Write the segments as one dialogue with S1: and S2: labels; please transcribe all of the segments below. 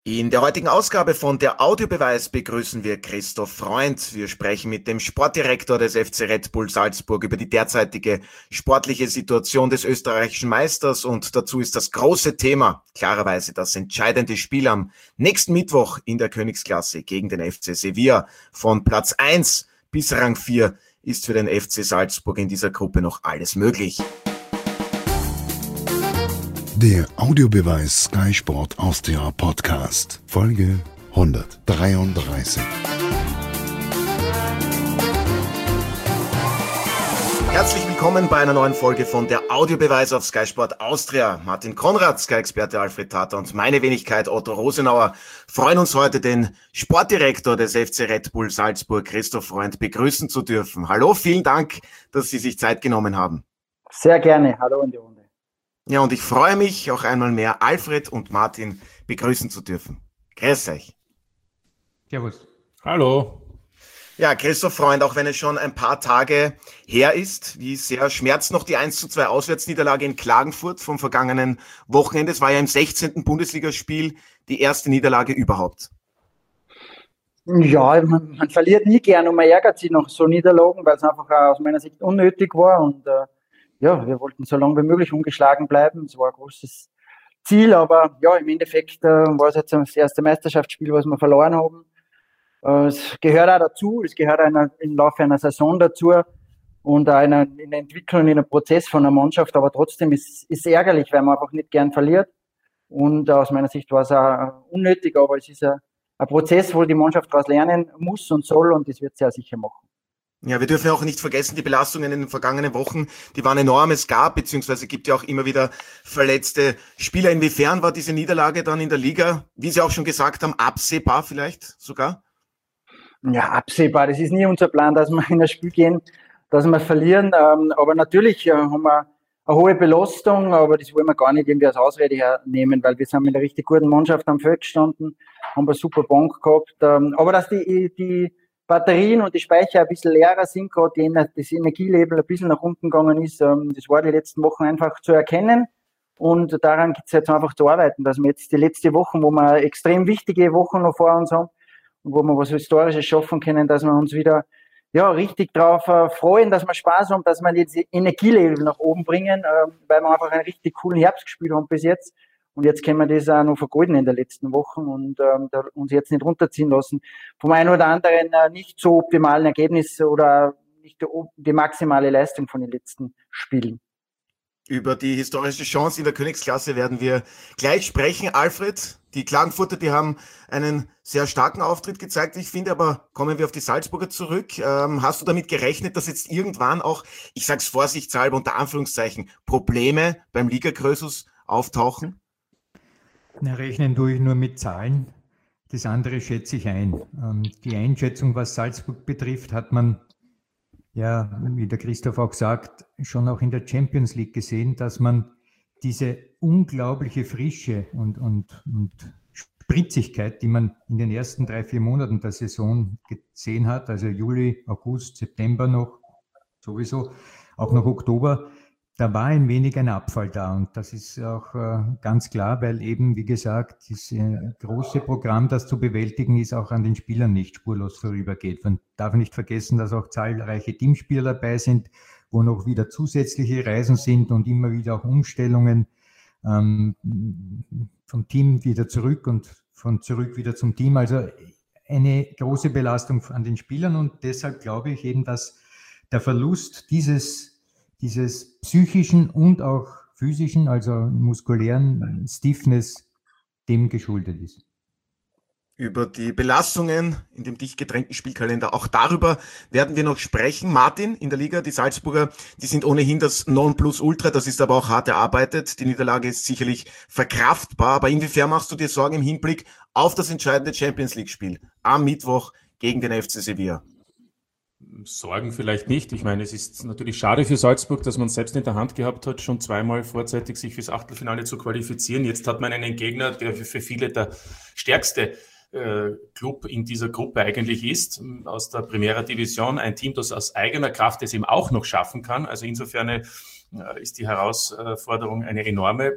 S1: In der heutigen Ausgabe von der Audiobeweis begrüßen wir Christoph Freund. Wir sprechen mit dem Sportdirektor des FC Red Bull Salzburg über die derzeitige sportliche Situation des österreichischen Meisters, und dazu ist das große Thema klarerweise das entscheidende Spiel am nächsten Mittwoch in der Königsklasse gegen den FC Sevilla. Von Platz 1 bis Rang 4 ist für den FC Salzburg in dieser Gruppe noch alles möglich.
S2: Der Audiobeweis Sky Sport Austria Podcast, Folge 133.
S1: Herzlich willkommen bei einer neuen Folge von der Audiobeweis auf Sky Sport Austria. Martin Konrad, Sky-Experte Alfred Tata und meine Wenigkeit Otto Rosenauer freuen uns heute, den Sportdirektor des FC Red Bull Salzburg, Christoph Freund, begrüßen zu dürfen. Hallo, vielen Dank, dass Sie sich Zeit genommen haben.
S3: Sehr gerne, hallo in die Runde.
S1: Ja, und ich freue mich, auch einmal mehr Alfred und Martin begrüßen zu dürfen. Grüß euch.
S4: Servus.
S5: Hallo.
S1: Ja, Christoph Freund, auch wenn es schon ein paar Tage her ist, wie sehr schmerzt noch die 1:2 Auswärtsniederlage in Klagenfurt vom vergangenen Wochenende? Es war ja im 16. Bundesligaspiel die erste Niederlage überhaupt.
S3: Ja, man verliert nie gern und man ärgert sich nach so Niederlagen, weil es einfach aus meiner Sicht unnötig war und ja, wir wollten so lange wie möglich ungeschlagen bleiben. Es war ein großes Ziel, aber ja, im Endeffekt war es jetzt das erste Meisterschaftsspiel, was wir verloren haben. Es gehört auch dazu, es gehört im Laufe einer Saison dazu und auch in der Entwicklung, in einem Prozess von einer Mannschaft, aber trotzdem ist es ärgerlich, weil man einfach nicht gern verliert. Und aus meiner Sicht war es auch unnötig, aber es ist ein Prozess, wo die Mannschaft daraus lernen muss und soll, und das wird sie ja sicher machen.
S1: Ja, wir dürfen auch nicht vergessen, die Belastungen in den vergangenen Wochen, die waren enorm. Es gab, beziehungsweise gibt ja auch immer wieder verletzte Spieler. Inwiefern war diese Niederlage dann in der Liga, wie Sie auch schon gesagt haben, absehbar vielleicht sogar?
S3: Ja, absehbar. Das ist nie unser Plan, dass wir in das Spiel gehen, dass wir verlieren. Aber natürlich haben wir eine hohe Belastung, aber das wollen wir gar nicht irgendwie als Ausrede hernehmen, weil wir sind mit einer richtig guten Mannschaft am Feld gestanden, haben eine super Bank gehabt. Aber dass die Batterien und die Speicher ein bisschen leerer sind, gerade das Energielevel ein bisschen nach unten gegangen ist, das war die letzten Wochen einfach zu erkennen, und daran gibt es jetzt einfach zu arbeiten, dass wir jetzt die letzten Wochen, wo wir extrem wichtige Wochen noch vor uns haben und wo wir was Historisches schaffen können, dass wir uns wieder richtig drauf freuen, dass wir Spaß haben, dass wir jetzt Energielevel nach oben bringen, weil wir einfach einen richtig coolen Herbst gespielt haben bis jetzt. Und jetzt können wir das auch noch vergolden in den letzten Wochen und uns jetzt nicht runterziehen lassen vom einen oder anderen nicht so optimalen Ergebnis oder nicht die maximale Leistung von den letzten Spielen.
S1: Über die historische Chance in der Königsklasse werden wir gleich sprechen. Alfred, die Klagenfurter, die haben einen sehr starken Auftritt gezeigt, ich finde, aber kommen wir auf die Salzburger zurück. Hast du damit gerechnet, dass jetzt irgendwann auch, ich sage es vorsichtshalber unter Anführungszeichen, Probleme beim Liga-Krösus auftauchen?
S4: Na, rechnen tue ich nur mit Zahlen. Das andere schätze ich ein. Die Einschätzung, was Salzburg betrifft, hat man, ja, wie der Christoph auch sagt, schon auch in der Champions League gesehen, dass man diese unglaubliche Frische und Spritzigkeit, die man in den ersten 3-4 Monaten der Saison gesehen hat, also Juli, August, September noch, sowieso, auch noch Oktober, da war ein wenig ein Abfall da, und das ist auch ganz klar, weil eben, wie gesagt, das große Programm, das zu bewältigen ist, auch an den Spielern nicht spurlos vorübergeht. Man darf nicht vergessen, dass auch zahlreiche Teamspieler dabei sind, wo noch wieder zusätzliche Reisen sind und immer wieder auch Umstellungen vom Team wieder zurück und von zurück wieder zum Team. Also eine große Belastung an den Spielern, und deshalb glaube ich eben, dass der Verlust dieses psychischen und auch physischen, also muskulären Stiffness dem geschuldet ist.
S1: Über die Belastungen in dem dicht gedrängten Spielkalender, auch darüber werden wir noch sprechen. Martin, in der Liga, die Salzburger, die sind ohnehin das Nonplusultra, das ist aber auch hart erarbeitet. Die Niederlage ist sicherlich verkraftbar, aber inwiefern machst du dir Sorgen im Hinblick auf das entscheidende Champions-League-Spiel am Mittwoch gegen den FC Sevilla?
S5: Sorgen vielleicht nicht. Ich meine, es ist natürlich schade für Salzburg, dass man es selbst in der Hand gehabt hat, schon zweimal vorzeitig sich fürs Achtelfinale zu qualifizieren. Jetzt hat man einen Gegner, der für viele der stärkste Club in dieser Gruppe eigentlich ist, aus der Primera Division, ein Team, das aus eigener Kraft es eben auch noch schaffen kann. Also insofern ist die Herausforderung eine enorme.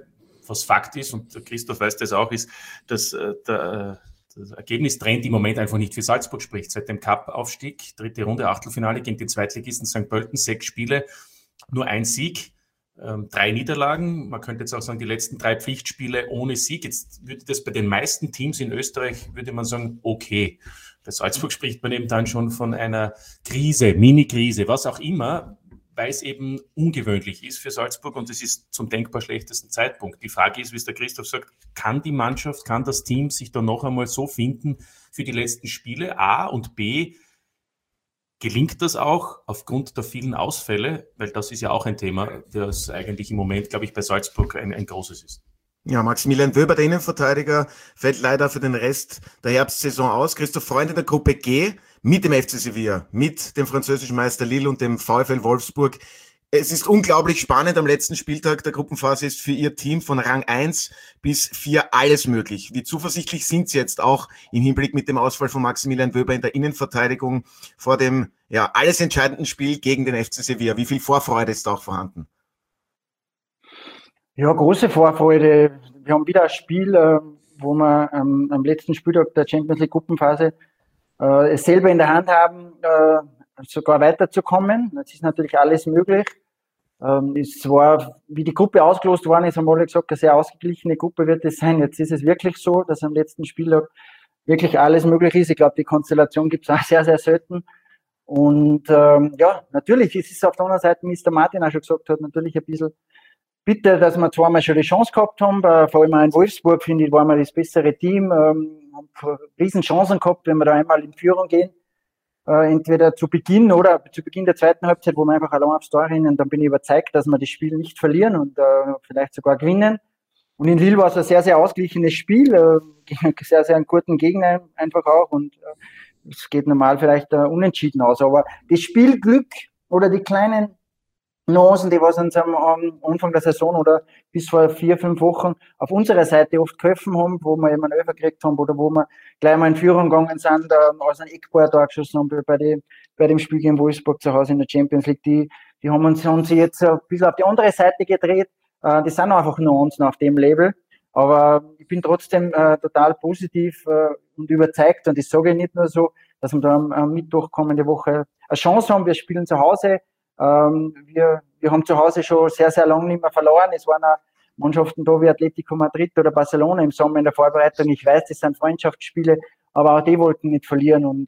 S5: was Fakt ist, und der Christoph weiß das auch, ist, dass das Ergebnistrend im Moment einfach nicht für Salzburg spricht. Seit dem Cup-Aufstieg, 3. Runde, Achtelfinale gegen die Zweitligisten St. Pölten, 6 Spiele, nur 1 Sieg, 3 Niederlagen. Man könnte jetzt auch sagen, die letzten 3 Pflichtspiele ohne Sieg. Jetzt würde das bei den meisten Teams in Österreich, würde man sagen, okay. Bei Salzburg spricht man eben dann schon von einer Krise, Mini-Krise, was auch immer, weil es eben ungewöhnlich ist für Salzburg und es ist zum denkbar schlechtesten Zeitpunkt. Die Frage ist, wie es der Christoph sagt, kann die Mannschaft, kann das Team sich dann noch einmal so finden für die letzten Spiele? A und B, gelingt das auch aufgrund der vielen Ausfälle? Weil das ist ja auch ein Thema, das eigentlich im Moment, glaube ich, bei Salzburg ein großes ist.
S1: Ja, Maximilian Wöber, der Innenverteidiger, fällt leider für den Rest der Herbstsaison aus. Christoph Freund in der Gruppe G mit dem FC Sevilla, mit dem französischen Meister Lille und dem VfL Wolfsburg. Es ist unglaublich spannend. Am letzten Spieltag der Gruppenphase ist für Ihr Team von Rang 1 bis 4 alles möglich. Wie zuversichtlich sind Sie jetzt auch im Hinblick mit dem Ausfall von Maximilian Wöber in der Innenverteidigung vor dem alles entscheidenden Spiel gegen den FC Sevilla? Wie viel Vorfreude ist auch vorhanden?
S3: Ja, große Vorfreude. Wir haben wieder ein Spiel, wo wir am letzten Spieltag der Champions League Gruppenphase es selber in der Hand haben, sogar weiterzukommen. Jetzt ist natürlich alles möglich. Es war, wie die Gruppe ausgelost worden ist, haben alle gesagt, eine sehr ausgeglichene Gruppe wird es sein. Jetzt ist es wirklich so, dass am letzten Spieltag wirklich alles möglich ist. Ich glaube, die Konstellation gibt es auch sehr, sehr selten. Und natürlich ist es auf der anderen Seite, wie es der Martin auch schon gesagt hat, natürlich ein bisschen bitter, dass wir zweimal schon die Chance gehabt haben, vor allem auch in Wolfsburg, finde ich, waren wir das bessere Team, haben riesen Chancen gehabt, wenn wir da einmal in Führung gehen, entweder zu Beginn oder zu Beginn der zweiten Halbzeit, wo wir einfach allein aufs Tor rennen, dann bin ich überzeugt, dass wir das Spiel nicht verlieren und vielleicht sogar gewinnen. Und in Lille war es ein sehr, sehr ausgeglichenes Spiel, gegen einen sehr, sehr guten Gegner einfach auch und es geht normal vielleicht unentschieden aus, aber das Spielglück oder die kleinen Nuancen, die was uns am Anfang der Saison oder bis vor 4-5 Wochen auf unserer Seite oft geholfen haben, wo wir eben einen Elfer gekriegt haben oder wo wir gleich mal in Führung gegangen sind, aus einem Eckball da geschossen haben bei dem Spiel gegen Wolfsburg zu Hause in der Champions League, die haben sie jetzt ein bisschen auf die andere Seite gedreht. Das sind einfach Nuancen auf dem Label. Aber ich bin trotzdem total positiv und überzeugt und ich sage nicht nur so, dass wir da am Mittwoch kommende Woche eine Chance haben. Wir spielen zu Hause. Wir haben zu Hause schon sehr, sehr lange nicht mehr verloren. Es waren auch Mannschaften da wie Atletico Madrid oder Barcelona im Sommer in der Vorbereitung. Ich weiß, das sind Freundschaftsspiele, aber auch die wollten nicht verlieren. Und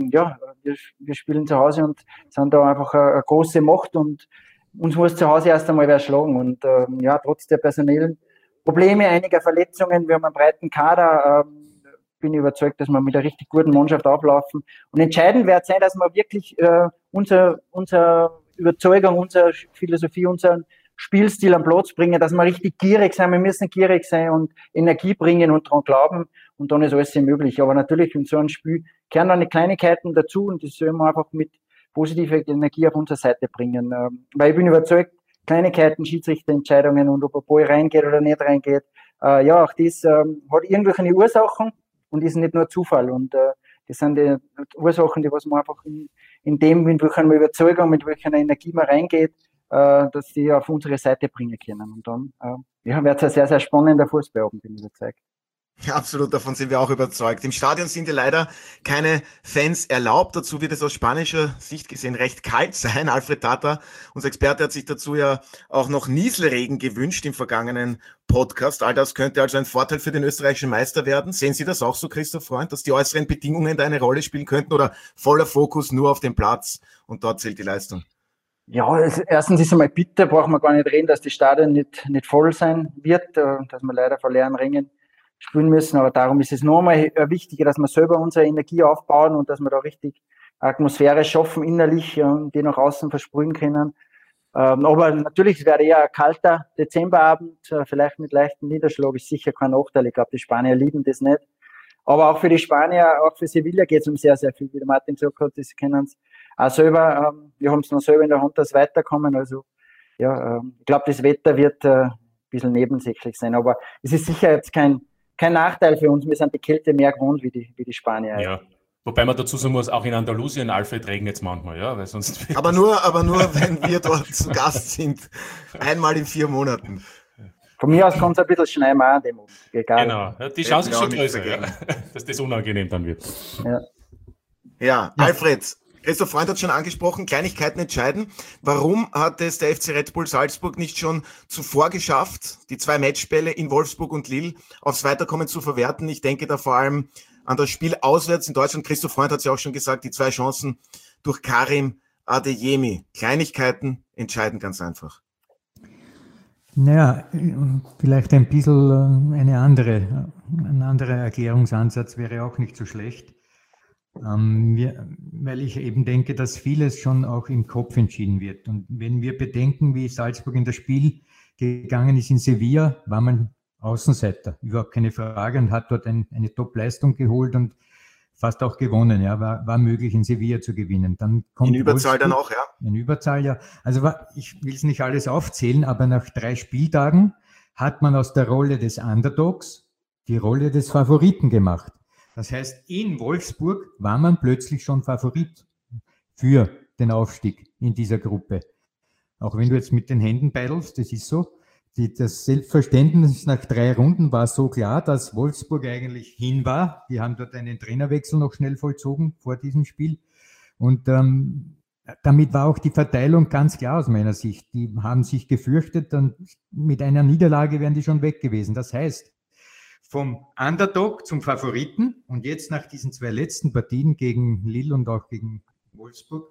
S3: wir spielen zu Hause und sind da einfach eine große Macht und uns muss zu Hause erst einmal wer schlagen. Und trotz der personellen Probleme, einiger Verletzungen, wir haben einen breiten Kader, bin ich überzeugt, dass wir mit einer richtig guten Mannschaft auflaufen. Und entscheidend wird sein, dass wir wirklich unsere Überzeugung, unsere Philosophie, unseren Spielstil am Platz bringen, dass wir richtig gierig sein. Wir müssen gierig sein und Energie bringen und daran glauben. Und dann ist alles möglich. Aber natürlich in so einem Spiel kehren dann die Kleinigkeiten dazu und das sollen wir einfach mit positiver Energie auf unsere Seite bringen. Weil ich bin überzeugt, Kleinigkeiten, Schiedsrichterentscheidungen und ob ein Ball reingeht oder nicht reingeht, auch das hat irgendwelche Ursachen und ist nicht nur Zufall. Und das sind die Ursachen, die was man einfach in dem, mit welcher Überzeugung, mit welcher Energie man reingeht, dass die auf unsere Seite bringen können. Und dann wird es ein sehr, sehr spannender Fußballabend, bin ich überzeugt.
S1: Ja, absolut, davon sind wir auch überzeugt. Im Stadion sind ja leider keine Fans erlaubt. Dazu wird es aus spanischer Sicht gesehen recht kalt sein. Alfred Tata, unser Experte, hat sich dazu ja auch noch Nieselregen gewünscht im vergangenen Podcast. All das könnte also ein Vorteil für den österreichischen Meister werden. Sehen Sie das auch so, Christoph Freund, dass die äußeren Bedingungen da eine Rolle spielen könnten oder voller Fokus nur auf den Platz und dort zählt die Leistung?
S3: Ja, erstens ist einmal bitter, brauchen wir gar nicht reden, dass die Stadion nicht voll sein wird, dass wir leider vor leeren Rängen spielen müssen, aber darum ist es nochmal wichtiger, dass wir selber unsere Energie aufbauen und dass wir da richtig Atmosphäre schaffen innerlich und die nach außen versprühen können. Aber natürlich, es wäre eher ein kalter Dezemberabend, vielleicht mit leichtem Niederschlag, ist sicher kein Nachteil. Ich glaube, die Spanier lieben das nicht. Aber auch für die Spanier, auch für Sevilla geht es um sehr, sehr viel. Wie der Martin gesagt hat, das kennen es auch selber. Wir haben es noch selber in der Hand, dass weiterkommen. Also ich glaube, das Wetter wird ein bisschen nebensächlich sein. Aber es ist sicher jetzt kein Nachteil für uns. Wir sind die Kälte mehr gewohnt wie die Spanier.
S5: Ja. Wobei man dazu sagen muss, auch in Andalusien, Alfred, regnet es manchmal, ja, weil sonst...
S1: Aber nur, wenn wir dort zu Gast sind. Einmal in 4 Monaten.
S3: Von mir aus kann es ein bisschen schneien an dem Moment.
S5: Genau, die Chance ist schon größer, dass das unangenehm dann wird.
S1: Ja, Alfred, Christoph Freund hat schon angesprochen, Kleinigkeiten entscheiden. Warum hat es der FC Red Bull Salzburg nicht schon zuvor geschafft, die 2 Matchbälle in Wolfsburg und Lille aufs Weiterkommen zu verwerten? Ich denke da vor allem an das Spiel auswärts in Deutschland. Christoph Freund hat es ja auch schon gesagt, die 2 Chancen durch Karim Adeyemi. Kleinigkeiten entscheiden ganz einfach.
S4: Naja, vielleicht ein bisschen ein anderer Erklärungsansatz wäre auch nicht so schlecht. Weil ich eben denke, dass vieles schon auch im Kopf entschieden wird. Und wenn wir bedenken, wie Salzburg in das Spiel gegangen ist in Sevilla, war man Außenseiter, überhaupt keine Frage, und hat dort eine Top-Leistung geholt und fast auch gewonnen. Ja, war möglich, in Sevilla zu gewinnen. Dann kommt
S1: in Überzahl
S4: Wolfsburg,
S1: dann auch, ja?
S4: In Überzahl, ja. Also ich will es nicht alles aufzählen, aber nach 3 Spieltagen hat man aus der Rolle des Underdogs die Rolle des Favoriten gemacht. Das heißt, in Wolfsburg war man plötzlich schon Favorit für den Aufstieg in dieser Gruppe. Auch wenn du jetzt mit den Händen beidelst, das ist so. Das Selbstverständnis nach 3 Runden war so klar, dass Wolfsburg eigentlich hin war. Die haben dort einen Trainerwechsel noch schnell vollzogen vor diesem Spiel. Und damit war auch die Verteilung ganz klar aus meiner Sicht. Die haben sich gefürchtet, dann mit einer Niederlage wären die schon weg gewesen. Das heißt, vom Underdog zum Favoriten und jetzt nach diesen 2 letzten Partien gegen Lille und auch gegen Wolfsburg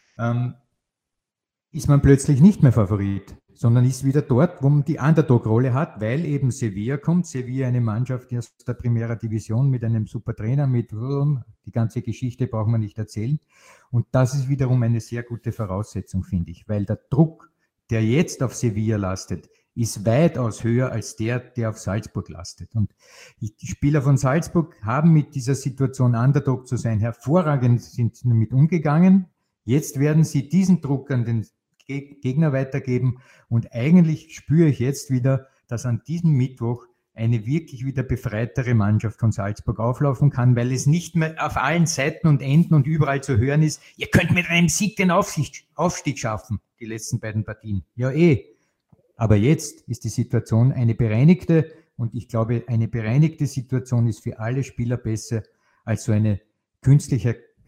S4: ist man plötzlich nicht mehr Favorit, sondern ist wieder dort, wo man die Underdog-Rolle hat, weil eben Sevilla kommt. Sevilla, eine Mannschaft aus der Primera Division mit einem super Trainer, die ganze Geschichte braucht man nicht erzählen. Und das ist wiederum eine sehr gute Voraussetzung, finde ich, weil der Druck, der jetzt auf Sevilla lastet, ist weitaus höher als der auf Salzburg lastet. Und die Spieler von Salzburg haben mit dieser Situation, Underdog zu sein, hervorragend sind damit umgegangen. Jetzt werden sie diesen Druck an den Gegner weitergeben. Und eigentlich spüre ich jetzt wieder, dass an diesem Mittwoch eine wirklich wieder befreitere Mannschaft von Salzburg auflaufen kann, weil es nicht mehr auf allen Seiten und Enden und überall zu hören ist, ihr könnt mit einem Sieg den Aufstieg schaffen, die letzten beiden Partien. Ja, Aber jetzt ist die Situation eine bereinigte, und ich glaube, eine bereinigte Situation ist für alle Spieler besser als so eine künstlich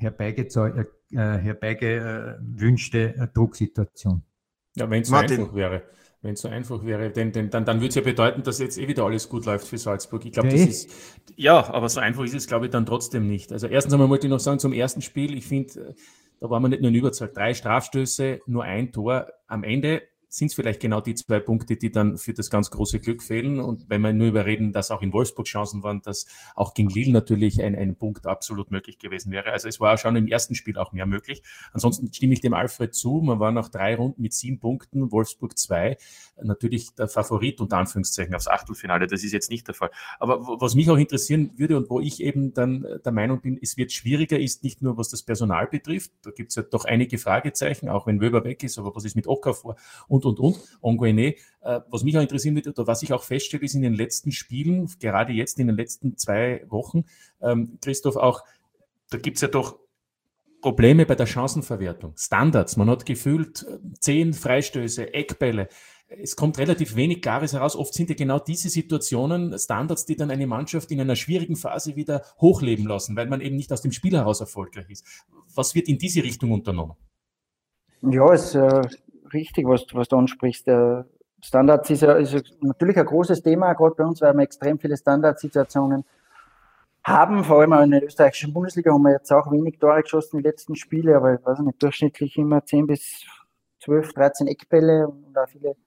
S4: herbeigewünschte Drucksituation.
S5: Ja, wenn es so einfach wäre. Wenn es so einfach wäre, dann würde es ja bedeuten, dass jetzt wieder alles gut läuft für Salzburg. Ich glaube, aber so einfach ist es, glaube ich, dann trotzdem nicht. Also erstens einmal wollte ich noch sagen, zum ersten Spiel, ich finde, da war man nicht nur in Überzahl. 3 Strafstöße, nur 1 Tor. Am Ende sind es vielleicht genau die 2 Punkte, die dann für das ganz große Glück fehlen. Und wenn wir nur überreden, dass auch in Wolfsburg Chancen waren, dass auch gegen Lille natürlich ein Punkt absolut möglich gewesen wäre. Also es war schon im ersten Spiel auch mehr möglich. Ansonsten stimme ich dem Alfred zu. Man war nach 3 Runden mit 7 Punkten, Wolfsburg 2, natürlich der Favorit unter Anführungszeichen aufs Achtelfinale. Das ist jetzt nicht der Fall. Aber was mich auch interessieren würde und wo ich eben dann der Meinung bin, es wird schwieriger, ist nicht nur, was das Personal betrifft. Da gibt es ja doch einige Fragezeichen, auch wenn Wöber weg ist, aber was ist mit Okafor und. Onguene. Was mich auch interessieren wird, oder was ich auch feststelle, ist in den letzten Spielen, gerade jetzt in den letzten 2 Wochen, Christoph, auch, da gibt es ja doch Probleme bei der Chancenverwertung. Standards, man hat gefühlt 10 Freistöße, Eckbälle. Es kommt relativ wenig Klares heraus. Oft sind ja genau diese Situationen Standards, die dann eine Mannschaft in einer schwierigen Phase wieder hochleben lassen, weil man eben nicht aus dem Spiel heraus erfolgreich ist. Was wird in diese Richtung unternommen?
S3: Ja, es richtig, was du ansprichst. Standards ist natürlich ein großes Thema, gerade bei uns, weil wir extrem viele Standardsituationen haben. Vor allem auch in der österreichischen Bundesliga haben wir jetzt auch wenig Tore geschossen in den letzten Spielen, aber ich weiß nicht, durchschnittlich immer 10 bis 12, 13 Eckbälle und auch viele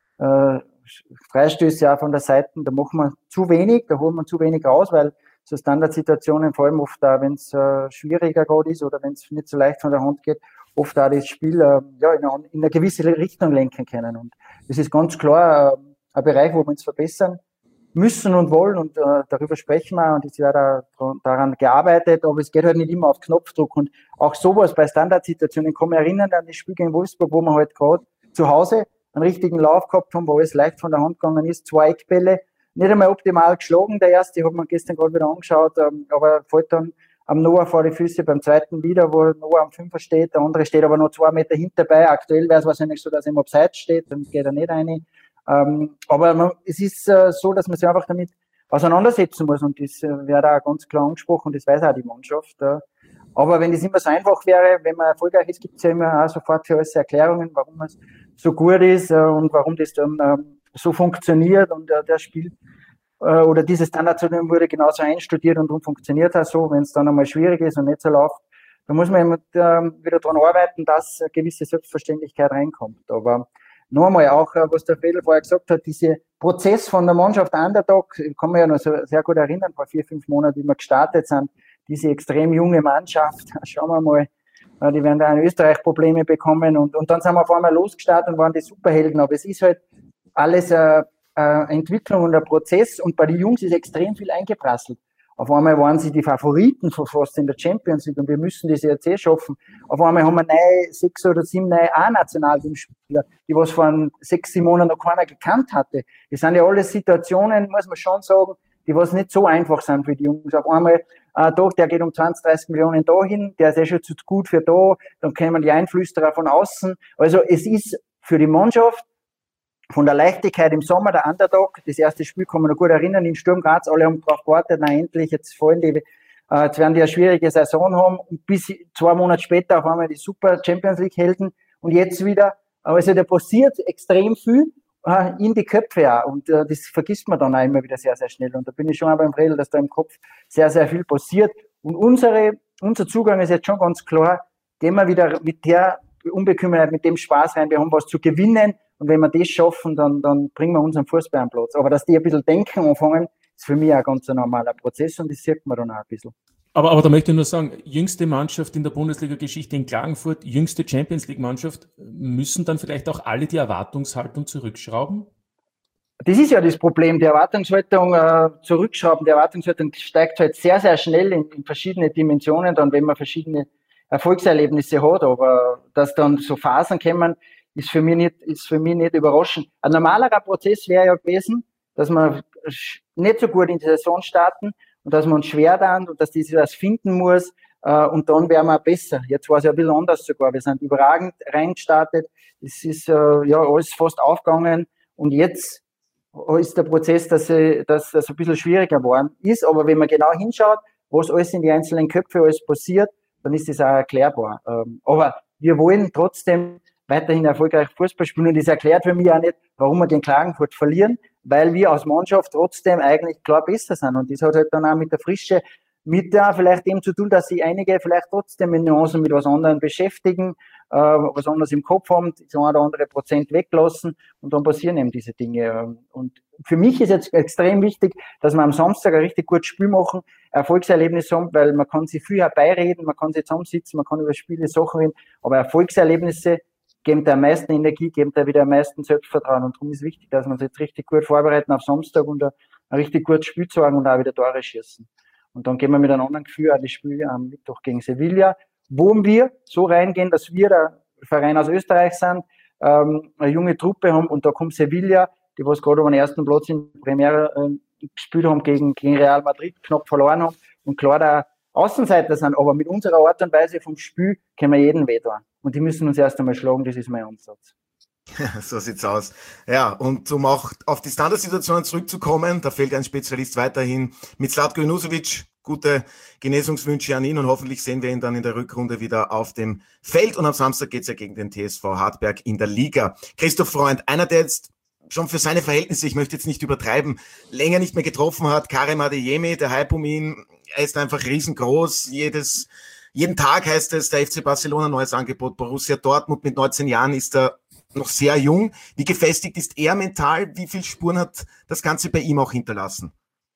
S3: Freistöße auch von der Seite. Da machen wir zu wenig, da holen wir zu wenig raus, weil so Standardsituationen, vor allem oft da, wenn es schwieriger gerade ist oder wenn es nicht so leicht von der Hand geht, oft auch das Spiel in eine gewisse Richtung lenken können. Und das ist ganz klar ein Bereich, wo wir uns verbessern müssen und wollen, und darüber sprechen wir, und es wird auch daran gearbeitet, aber es geht halt nicht immer auf Knopfdruck. Und auch sowas bei Standardsituationen, ich kann mich erinnern an das Spiel gegen Wolfsburg, wo wir halt gerade zu Hause einen richtigen Lauf gehabt haben, wo alles leicht von der Hand gegangen ist, 2 Eckbälle, nicht einmal optimal geschlagen, der erste, ich habe mir gestern gerade wieder angeschaut, aber fällt dann am Noah vor die Füße, beim zweiten wieder, wo Noah am 5er steht, der andere steht aber noch 2 Meter hinterbei. Aktuell wäre es wahrscheinlich so, dass er im Abseits steht, dann geht er nicht rein. Aber es ist so, dass man sich einfach damit auseinandersetzen muss und das wird auch ganz klar angesprochen und das weiß auch die Mannschaft. Aber wenn das immer so einfach wäre, wenn man erfolgreich ist, gibt es ja immer auch sofort für alles Erklärungen, warum es so gut ist und warum das dann so funktioniert und der Spiel oder dieses Standard wurde genauso einstudiert und funktioniert auch so, wenn es dann einmal schwierig ist und nicht so läuft. Da muss man wieder daran arbeiten, dass eine gewisse Selbstverständlichkeit reinkommt. Aber noch einmal auch, was der Fedel vorher gesagt hat, dieser Prozess von der Mannschaft Underdog, ich kann mich ja noch sehr gut erinnern, vor 4-5 Monaten, wie wir gestartet sind, diese extrem junge Mannschaft, schauen wir mal, die werden da in Österreich Probleme bekommen und dann sind wir auf einmal losgestartet und waren die Superhelden, aber es ist halt alles eine Entwicklung und ein Prozess und bei den Jungs ist extrem viel eingeprasselt. Auf einmal waren sie die Favoriten fast in der Champions League und wir müssen das jetzt schaffen. Auf einmal haben wir 6 oder 7 neue A-Nationalteamspieler, die was vor 6-7 Monaten noch keiner gekannt hatte. Das sind ja alles Situationen, muss man schon sagen, die was nicht so einfach sind für die Jungs. Auf einmal, doch, der geht um 20, 30 Millionen dahin, der ist schon zu gut für da, dann kommen die Einflüsterer von außen. Also es ist für die Mannschaft von der Leichtigkeit im Sommer, der Underdog, das erste Spiel kann man noch gut erinnern, in Sturm Graz, alle haben darauf gewartet, na endlich, jetzt werden die eine schwierige Saison haben und bis 2 Monate später auf einmal die Super Champions League Helden und jetzt wieder, also da passiert extrem viel in die Köpfe auch und das vergisst man dann auch immer wieder sehr, sehr schnell und da bin ich schon auch beim Fredel, dass da im Kopf sehr, sehr viel passiert und unser Zugang ist jetzt schon ganz klar, gehen wir wieder mit der Unbekümmertheit, mit dem Spaß rein, wir haben was zu gewinnen. Und wenn wir das schaffen, dann bringen wir unseren Fußball am Platz. Aber dass die ein bisschen denken anfangen, ist für mich auch ganz ein normaler Prozess und das sieht man dann auch ein bisschen.
S5: Aber da möchte ich nur sagen, jüngste Mannschaft in der Bundesliga-Geschichte in Klagenfurt, jüngste Champions-League-Mannschaft, müssen dann vielleicht auch alle die Erwartungshaltung zurückschrauben?
S3: Das ist ja das Problem, die Erwartungshaltung zurückschrauben. Die Erwartungshaltung steigt halt sehr, sehr schnell in verschiedene Dimensionen, dann wenn man verschiedene Erfolgserlebnisse hat. Aber dass dann so Phasen kommen, ist für mich nicht überraschend. Ein normalerer Prozess wäre ja gewesen, dass wir nicht so gut in die Saison starten und dass wir uns schwer tun und dass das was finden muss und dann wären wir besser. Jetzt war es ja ein bisschen anders sogar. Wir sind überragend reingestartet. Es ist alles fast aufgegangen und jetzt ist der Prozess, dass das ein bisschen schwieriger geworden ist. Aber wenn man genau hinschaut, was alles in die einzelnen Köpfe alles passiert, dann ist das auch erklärbar. Aber wir wollen trotzdem weiterhin erfolgreich Fußball spielen und das erklärt für mich auch nicht, warum wir den Klagenfurt verlieren, weil wir als Mannschaft trotzdem eigentlich klar besser sind und das hat halt dann auch mit der Frische, mit vielleicht dem zu tun, dass sich einige vielleicht trotzdem in Nuancen mit was anderem beschäftigen, was anderes im Kopf haben, so ein oder andere Prozent weglassen und dann passieren eben diese Dinge. Und für mich ist jetzt extrem wichtig, dass wir am Samstag ein richtig gutes Spiel machen, Erfolgserlebnis haben, weil man kann sich viel herbeireden, man kann sich zusammensitzen, man kann über Spiele Sachen reden, aber Erfolgserlebnisse geben da am meisten Energie, geben da wieder am meisten Selbstvertrauen. Und darum ist wichtig, dass wir uns jetzt richtig gut vorbereiten auf Samstag und ein richtig gutes Spiel zeigen und auch wieder Tore schießen. Und dann gehen wir mit einem anderen Gefühl an das Spiel am Mittwoch gegen Sevilla, wo wir so reingehen, dass wir der Verein aus Österreich sind, eine junge Truppe haben und da kommt Sevilla, die was gerade um den ersten Platz in der Premiere gespielt haben gegen Real Madrid, knapp verloren haben und klar da Außenseiter sind, aber mit unserer Art und Weise vom Spiel können wir jeden wehtun. Und die müssen uns erst einmal schlagen, das ist mein Ansatz.
S1: Ja, so sieht's aus. Ja, und um auch auf die Standardsituationen zurückzukommen, da fehlt ein Spezialist weiterhin mit Zlatko Junusovic. Gute Genesungswünsche an ihn und hoffentlich sehen wir ihn dann in der Rückrunde wieder auf dem Feld. Und am Samstag geht's ja gegen den TSV Hartberg in der Liga. Christoph Freund, einer, der jetzt schon für seine Verhältnisse, ich möchte jetzt nicht übertreiben, länger nicht mehr getroffen hat, Karim Adeyemi, der Hype um ihn, er ist einfach riesengroß. Jeden Tag heißt es, der FC Barcelona, neues Angebot. Borussia Dortmund mit 19 Jahren ist er noch sehr jung. Wie gefestigt ist er mental? Wie viel Spuren hat das Ganze bei ihm auch hinterlassen?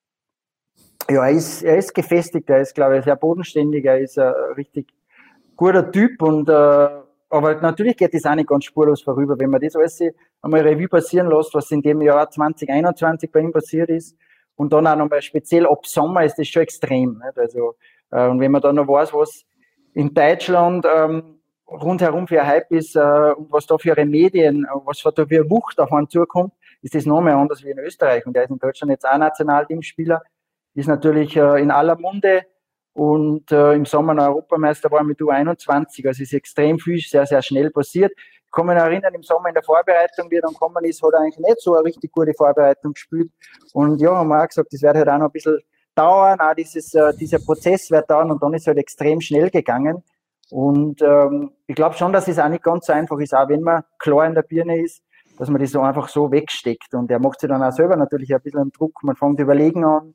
S3: Ja, er ist gefestigt. Er ist, glaube ich, sehr bodenständig. Er ist ein richtig guter Typ. Aber natürlich geht das auch nicht ganz spurlos vorüber. Wenn man das alles einmal Revue passieren lässt, was in dem Jahr 2021 bei ihm passiert ist, und dann auch nochmal speziell ab Sommer ist das schon extrem. Nicht? Also, und wenn man dann noch weiß, was in Deutschland rundherum für ein Hype ist und was da für ihre Medien, was da für eine Wucht auf einen zukommt, ist das noch mehr anders wie in Österreich. Und der ist in Deutschland jetzt auch Nationalteamspieler, ist natürlich in aller Munde und im Sommer noch Europameister war mit U21. Also ist extrem viel, sehr, sehr schnell passiert. Ich kann mich noch erinnern, im Sommer in der Vorbereitung, wie er dann gekommen ist, hat er eigentlich nicht so eine richtig gute Vorbereitung gespielt. Und ja, haben wir auch gesagt, das wird halt auch noch ein bisschen dauern, auch dieser Prozess wird dauern und dann ist es halt extrem schnell gegangen. Und ich glaube schon, dass es auch nicht ganz so einfach ist, auch wenn man klar in der Birne ist, dass man das so einfach so wegsteckt. Und er macht sich dann auch selber natürlich ein bisschen einen Druck. Man fängt überlegen an.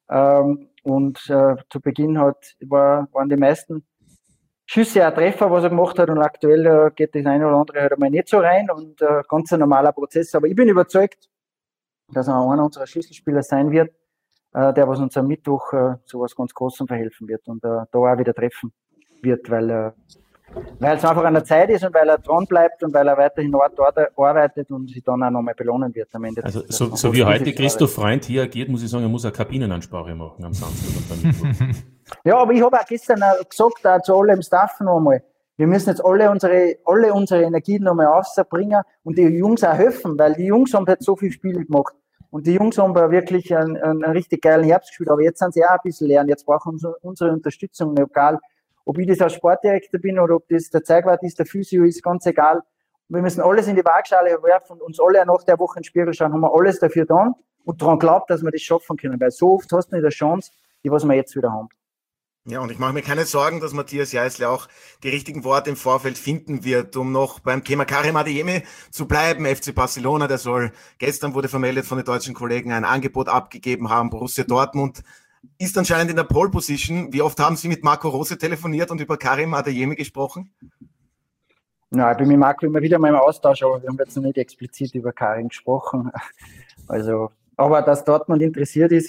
S3: Zu Beginn waren die meisten Schüsse auch Treffer, was er gemacht hat. Und aktuell geht das eine oder andere halt einmal nicht so rein. Und ganz ein normaler Prozess. Aber ich bin überzeugt, dass er einer unserer Schlüsselspieler sein wird, der was uns am Mittwoch zu was ganz Großem verhelfen wird und da auch wieder treffen wird, weil es einfach an der Zeit ist und weil er dran bleibt und weil er weiterhin arbeitet und sich dann auch nochmal belohnen wird am Ende.
S5: Also so wie heute Christoph Freund hier agiert, muss ich sagen, er muss eine Kabinenansprache machen am Samstag und beim Mittwoch.
S3: Ja, aber ich habe auch gestern gesagt, auch zu alle im Staff noch einmal, wir müssen jetzt alle unsere Energien nochmal aufbringen und die Jungs auch helfen, weil die Jungs haben halt so viele Spiele gemacht. Und die Jungs haben wirklich einen richtig geilen Herbst gespielt, aber jetzt sind sie auch ein bisschen leer. Jetzt brauchen sie unsere Unterstützung, egal ob ich das als Sportdirektor bin oder ob das der Zeugwart ist, der Physio ist, ganz egal. Wir müssen alles in die Waagschale werfen und uns alle nach der Woche in den Spiegel schauen, haben wir alles dafür getan und daran glaubt, dass wir das schaffen können, weil so oft hast du nicht eine Chance, die was wir jetzt wieder haben.
S1: Ja, und ich mache mir keine Sorgen, dass Matthias Jeißle auch die richtigen Worte im Vorfeld finden wird, um noch beim Thema Karim Adeyemi zu bleiben. FC Barcelona, gestern wurde vermeldet von den deutschen Kollegen, ein Angebot abgegeben haben. Borussia Dortmund ist anscheinend in der Pole Position. Wie oft haben Sie mit Marco Rose telefoniert und über Karim Adeyemi gesprochen?
S3: Nein, ich bin mit Marco immer wieder mal im Austausch, aber wir haben jetzt noch nicht explizit über Karim gesprochen. Also, aber dass Dortmund interessiert ist,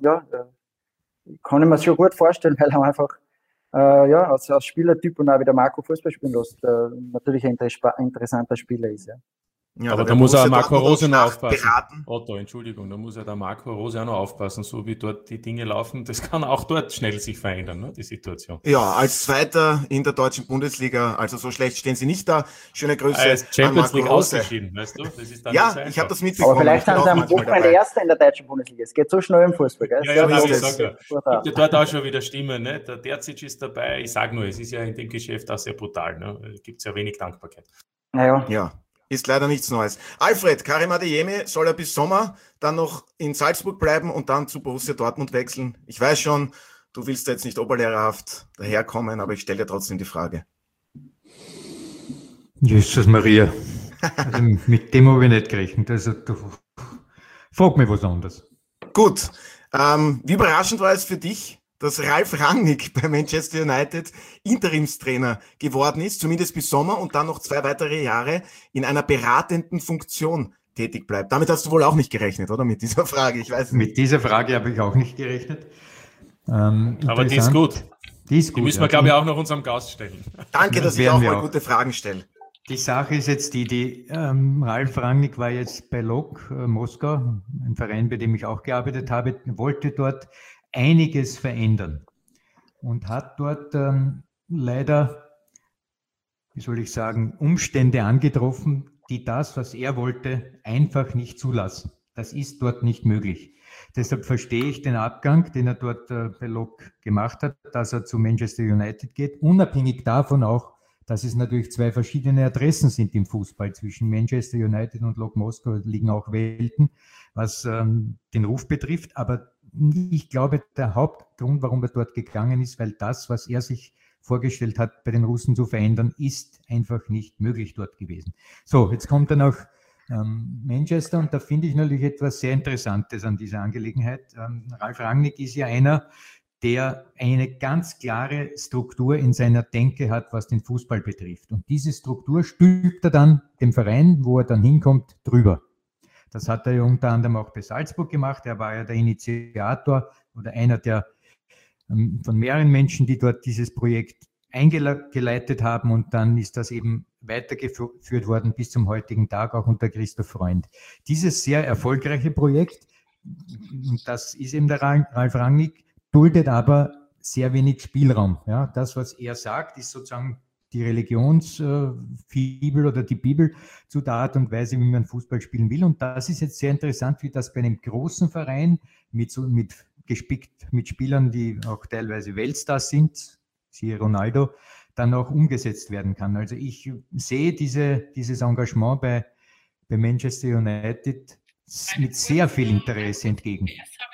S3: kann ich mir schon gut vorstellen, weil er einfach als Spielertyp und auch wie der Marco Fußball spielen lässt, natürlich ein interessanter Spieler ist. Ja.
S5: Ja, aber da muss auch Marco Rose noch aufpassen. Otto, Entschuldigung, da muss ja der Marco Rose auch noch aufpassen, so wie dort die Dinge laufen. Das kann auch dort schnell sich verändern, ne, die Situation.
S1: Ja, als Zweiter in der deutschen Bundesliga, also so schlecht stehen sie nicht da. Schöne Grüße
S5: als Champions League ausgeschieden, weißt du? Das ist dann
S1: ja, ich habe das mitbekommen.
S3: Aber vielleicht sind sie am Wochenende Erster in der deutschen Bundesliga. Es geht so schnell im Fußball, gell?
S5: Ja, habe ich gesagt. Gibt ja dort auch schon wieder Stimmen, ne? Der Terzic ist dabei. Ich sage nur, es ist ja in dem Geschäft auch sehr brutal, ne? Es gibt ja wenig Dankbarkeit.
S3: Naja.
S1: Ja. Ist leider nichts Neues. Alfred, Karim Adeyemi soll er bis Sommer dann noch in Salzburg bleiben und dann zu Borussia Dortmund wechseln. Ich weiß schon, du willst da jetzt nicht oberlehrerhaft daherkommen, aber ich stelle dir trotzdem die Frage.
S4: Jesus Maria. Also mit dem habe ich nicht gerechnet. Also frag mich was anderes.
S1: Gut. Wie überraschend war es für dich, dass Ralf Rangnick bei Manchester United Interimstrainer geworden ist, zumindest bis Sommer und dann noch 2 weitere Jahre in einer beratenden Funktion tätig bleibt. Damit hast du wohl auch nicht gerechnet, oder? Mit dieser Frage, ich weiß nicht.
S4: Mit dieser Frage habe ich auch nicht gerechnet.
S5: Aber die ist gut. Die müssen wir, glaube ich, auch noch unserem Gast stellen.
S1: Danke, dass ich auch mal gute Fragen stelle.
S4: Die Sache ist jetzt Ralf Rangnick war jetzt bei Lok Moskau, ein Verein, bei dem ich auch gearbeitet habe, wollte dort einiges verändern und hat dort leider, wie soll ich sagen, Umstände angetroffen, die das, was er wollte, einfach nicht zulassen. Das ist dort nicht möglich. Deshalb verstehe ich den Abgang, den er dort bei Lok gemacht hat, dass er zu Manchester United geht, unabhängig davon auch, dass es natürlich 2 verschiedene Adressen sind im Fußball. Zwischen Manchester United und Lok Moskau liegen auch Welten, was den Ruf betrifft, aber ich glaube, der Hauptgrund, warum er dort gegangen ist, weil das, was er sich vorgestellt hat, bei den Russen zu verändern, ist einfach nicht möglich dort gewesen. So, jetzt kommt er nach Manchester und da finde ich natürlich etwas sehr Interessantes an dieser Angelegenheit. Ralf Rangnick ist ja einer, der eine ganz klare Struktur in seiner Denke hat, was den Fußball betrifft. Und diese Struktur stülpt er dann dem Verein, wo er dann hinkommt, drüber. Das hat er ja unter anderem auch bei Salzburg gemacht. Er war ja der Initiator oder einer der von mehreren Menschen, die dort dieses Projekt eingeleitet haben. Und dann ist das eben weitergeführt worden bis zum heutigen Tag, auch unter Christoph Freund. Dieses sehr erfolgreiche Projekt, und das ist eben der Ralf Rangnick, duldet aber sehr wenig Spielraum. Ja, das, was er sagt, ist sozusagen die Religionsfibel oder die Bibel zu der Art und Weise, wie man Fußball spielen will. Und das ist jetzt sehr interessant, wie das bei einem großen Verein gespickt mit Spielern, die auch teilweise Weltstars sind, siehe Ronaldo, dann auch umgesetzt werden kann. Also ich sehe dieses Engagement bei Manchester United mit sehr viel Interesse entgegen.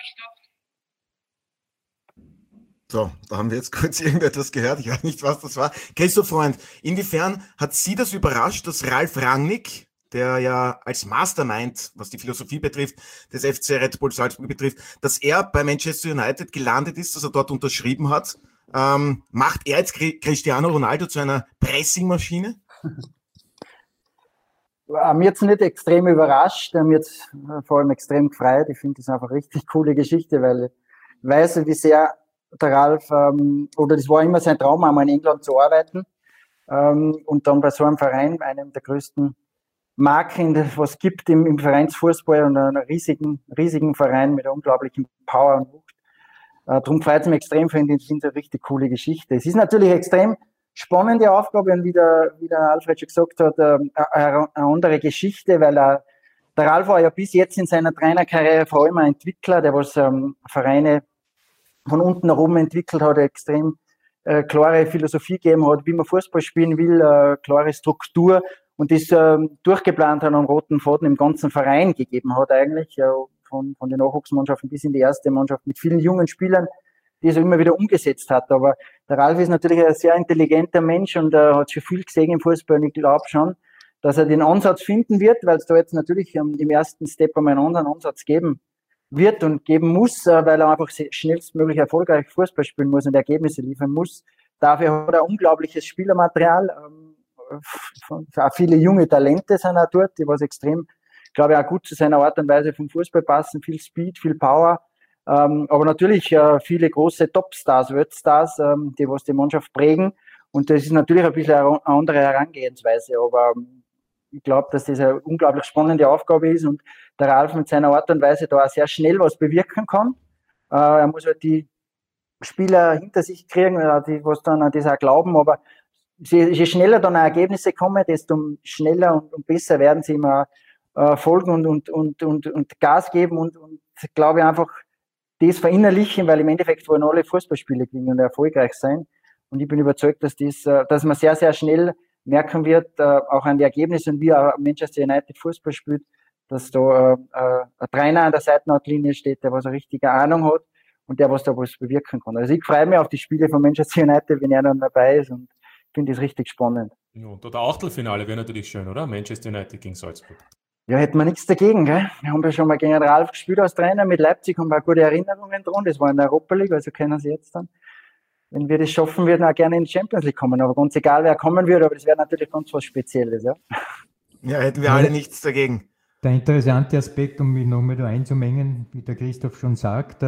S1: So, da haben wir jetzt kurz irgendetwas gehört. Ich weiß nicht, was das war. Christoph Freund, inwiefern hat Sie das überrascht, dass Ralf Rangnick, der ja als Mastermind, was die Philosophie betrifft, des FC Red Bull Salzburg betrifft, dass er bei Manchester United gelandet ist, dass er dort unterschrieben hat? Macht er jetzt Cristiano Ronaldo zu einer Pressingmaschine?
S3: Mir jetzt nicht extrem überrascht, mir jetzt vor allem extrem gefreut. Ich finde das einfach eine richtig coole Geschichte, weil ich weiß, wie sehr der Ralf, oder das war immer sein Traum, einmal in England zu arbeiten, und dann bei so einem Verein, einem der größten Marken, was es gibt im Vereinsfußball, und einem riesigen Verein mit unglaublichen Power und Wucht. Darum freut es mich extrem, finde ich eine richtig coole Geschichte. Es ist natürlich extrem spannende Aufgabe und wie der Alfred schon gesagt hat, eine andere Geschichte, weil der Ralf war ja bis jetzt in seiner Trainerkarriere vor allem ein Entwickler, der was Vereine von unten nach oben entwickelt hat, extrem klare Philosophie gegeben hat, wie man Fußball spielen will, klare Struktur und das durchgeplant hat, einen roten Faden im ganzen Verein gegeben hat eigentlich, von den Nachwuchsmannschaften bis in die erste Mannschaft mit vielen jungen Spielern, die es immer wieder umgesetzt hat. Aber der Ralf ist natürlich ein sehr intelligenter Mensch und hat schon viel gesehen im Fußball und ich glaube schon, dass er den Ansatz finden wird, weil es da jetzt natürlich im ersten Step einmal einen anderen Ansatz geben wird und geben muss, weil er einfach schnellstmöglich erfolgreich Fußball spielen muss und Ergebnisse liefern muss. Dafür hat er unglaubliches Spielermaterial, auch viele junge Talente sind auch dort, die was extrem, glaube ich, auch gut zu seiner Art und Weise vom Fußball passen, viel Speed, viel Power, aber natürlich viele große Topstars, Weltstars, die was die Mannschaft prägen und das ist natürlich ein bisschen eine andere Herangehensweise, aber ich glaube, dass das eine unglaublich spannende Aufgabe ist und der Ralf mit seiner Art und Weise da auch sehr schnell was bewirken kann. Er muss halt die Spieler hinter sich kriegen, die was dann an das auch glauben, aber je schneller dann auch Ergebnisse kommen, desto schneller und besser werden sie immer folgen und Gas geben und glaube ich einfach das verinnerlichen, weil im Endeffekt wollen alle Fußballspiele gewinnen und erfolgreich sein und ich bin überzeugt, dass man sehr, sehr schnell merken wird, auch an die Ergebnisse und wie auch Manchester United Fußball spielt, dass da ein Trainer an der Seitenlinie steht, der was eine richtige Ahnung hat und der was da was bewirken kann. Also ich freue mich auf die Spiele von Manchester United, wenn er dann dabei ist und finde das richtig spannend.
S5: Ja, und der Achtelfinale wäre natürlich schön, oder? Manchester United gegen Salzburg.
S3: Ja, hätten wir nichts dagegen, gell? Wir haben ja schon mal gegen den Ralf gespielt als Trainer, mit Leipzig haben wir auch gute Erinnerungen dran, das war in der Europa League, also können sie jetzt dann, wenn wir das schaffen, würden auch gerne in die Champions League kommen, aber ganz egal, wer kommen würde, aber das wäre natürlich ganz was Spezielles, ja.
S1: Ja, hätten wir alle nichts dagegen.
S4: Der interessante Aspekt, um mich nochmal da einzumengen, wie der Christoph schon sagt,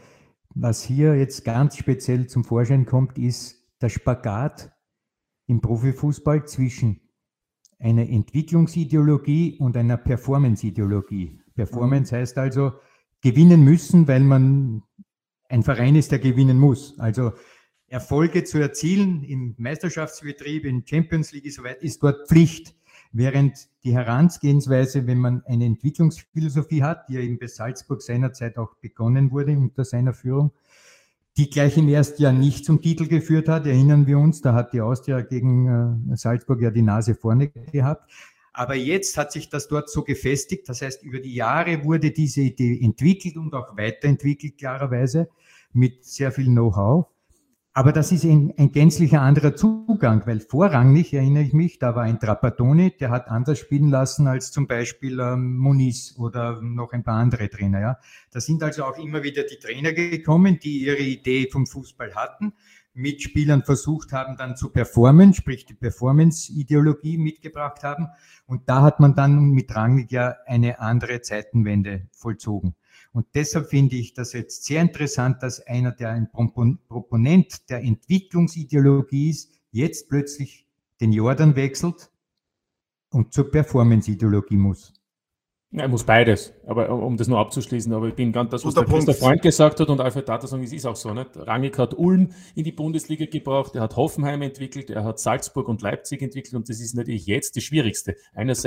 S4: was hier jetzt ganz speziell zum Vorschein kommt, ist der Spagat im Profifußball zwischen einer Entwicklungsideologie und einer Performance-Ideologie. Performance heißt also gewinnen müssen, weil man ein Verein ist, der gewinnen muss. Also Erfolge zu erzielen im Meisterschaftsbetrieb, in Champions League soweit, ist dort Pflicht. Während die Herangehensweise, wenn man eine Entwicklungsphilosophie hat, die ja eben bei Salzburg seinerzeit auch begonnen wurde unter seiner Führung, die gleich im ersten Jahr nicht zum Titel geführt hat, erinnern wir uns, da hat die Austria gegen Salzburg ja die Nase vorne gehabt. Aber jetzt hat sich das dort so gefestigt, das heißt, über die Jahre wurde diese Idee entwickelt und auch weiterentwickelt, klarerweise, mit sehr viel Know-how. Aber das ist ein gänzlicher anderer Zugang, weil vorrangig, erinnere ich mich, da war ein Trapattoni, der hat anders spielen lassen als zum Beispiel Muniz oder noch ein paar andere Trainer. Ja. Da sind also auch immer wieder die Trainer gekommen, die ihre Idee vom Fußball hatten, mit Spielern versucht haben, dann zu performen, sprich die Performance-Ideologie mitgebracht haben. Und da hat man dann mit Rangnick ja eine andere Zeitenwende vollzogen. Und deshalb finde ich das jetzt sehr interessant, dass einer, der ein Proponent der Entwicklungsideologie ist, jetzt plötzlich den Jordan wechselt und zur Performance-Ideologie muss.
S5: Ja, er muss beides, aber um das nur abzuschließen, aber ich bin ganz das, was der Christoph Freund gesagt hat und Alfred Tata sagen, es ist auch so, nicht? Rangnick hat Ulm in die Bundesliga gebracht, er hat Hoffenheim entwickelt, er hat Salzburg und Leipzig entwickelt und das ist natürlich jetzt das Schwierigste. Einerseits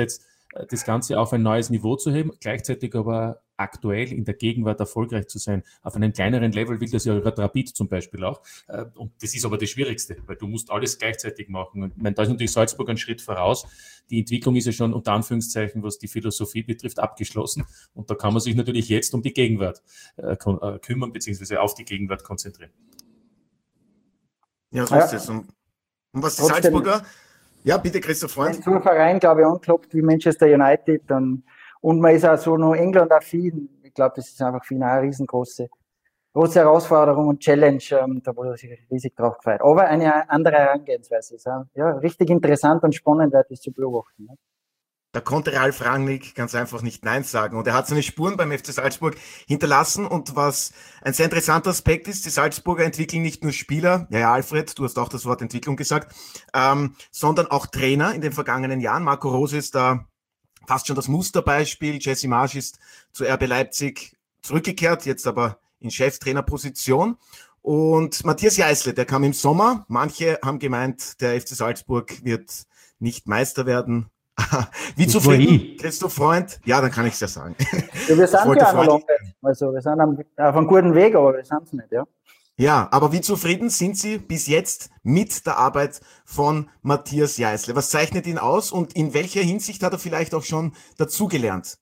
S5: das Ganze auf ein neues Niveau zu heben, gleichzeitig aber aktuell in der Gegenwart erfolgreich zu sein. Auf einem kleineren Level will das ja Rapid zum Beispiel auch. Und das ist aber das Schwierigste, weil du musst alles gleichzeitig machen. Und ich meine, da ist natürlich Salzburg einen Schritt voraus. Die Entwicklung ist ja schon unter Anführungszeichen, was die Philosophie betrifft, abgeschlossen. Und da kann man sich natürlich jetzt um die Gegenwart kümmern, beziehungsweise auf die Gegenwart konzentrieren.
S1: Ja, so ist es. Und was die Salzburger... Ja, bitte, Christoph Freund.
S3: Wenn so ein Verein, glaube ich, anklopft wie Manchester United, dann, und man ist auch so noch England-affin, ich glaube, das ist einfach für ihn auch eine riesengroße Herausforderung und Challenge, da wurde er sich riesig drauf gefreut. Aber eine andere Herangehensweise ist ja richtig interessant und spannend, das zu beobachten. Ne?
S1: Da konnte Ralf Rangnick ganz einfach nicht Nein sagen. Und er hat seine Spuren beim FC Salzburg hinterlassen. Und was ein sehr interessanter Aspekt ist, die Salzburger entwickeln nicht nur Spieler, ja, Alfred, du hast auch das Wort Entwicklung gesagt, sondern auch Trainer in den vergangenen Jahren. Marco Rose ist da fast schon das Musterbeispiel. Jesse Marsch ist zu RB Leipzig zurückgekehrt, jetzt aber in Cheftrainerposition. Und Matthias Jeißle, der kam im Sommer. Manche haben gemeint, der FC Salzburg wird nicht Meister werden. Wie zufrieden, Christoph Freund? Ja, dann kann ich es ja sagen.
S3: Ja, wir sind ja noch lange. Also wir sind auf einem guten Weg, aber wir sind es nicht, ja.
S1: Ja, aber wie zufrieden sind Sie bis jetzt mit der Arbeit von Matthias Jeißle? Was zeichnet ihn aus und in welcher Hinsicht hat er vielleicht auch schon dazugelernt?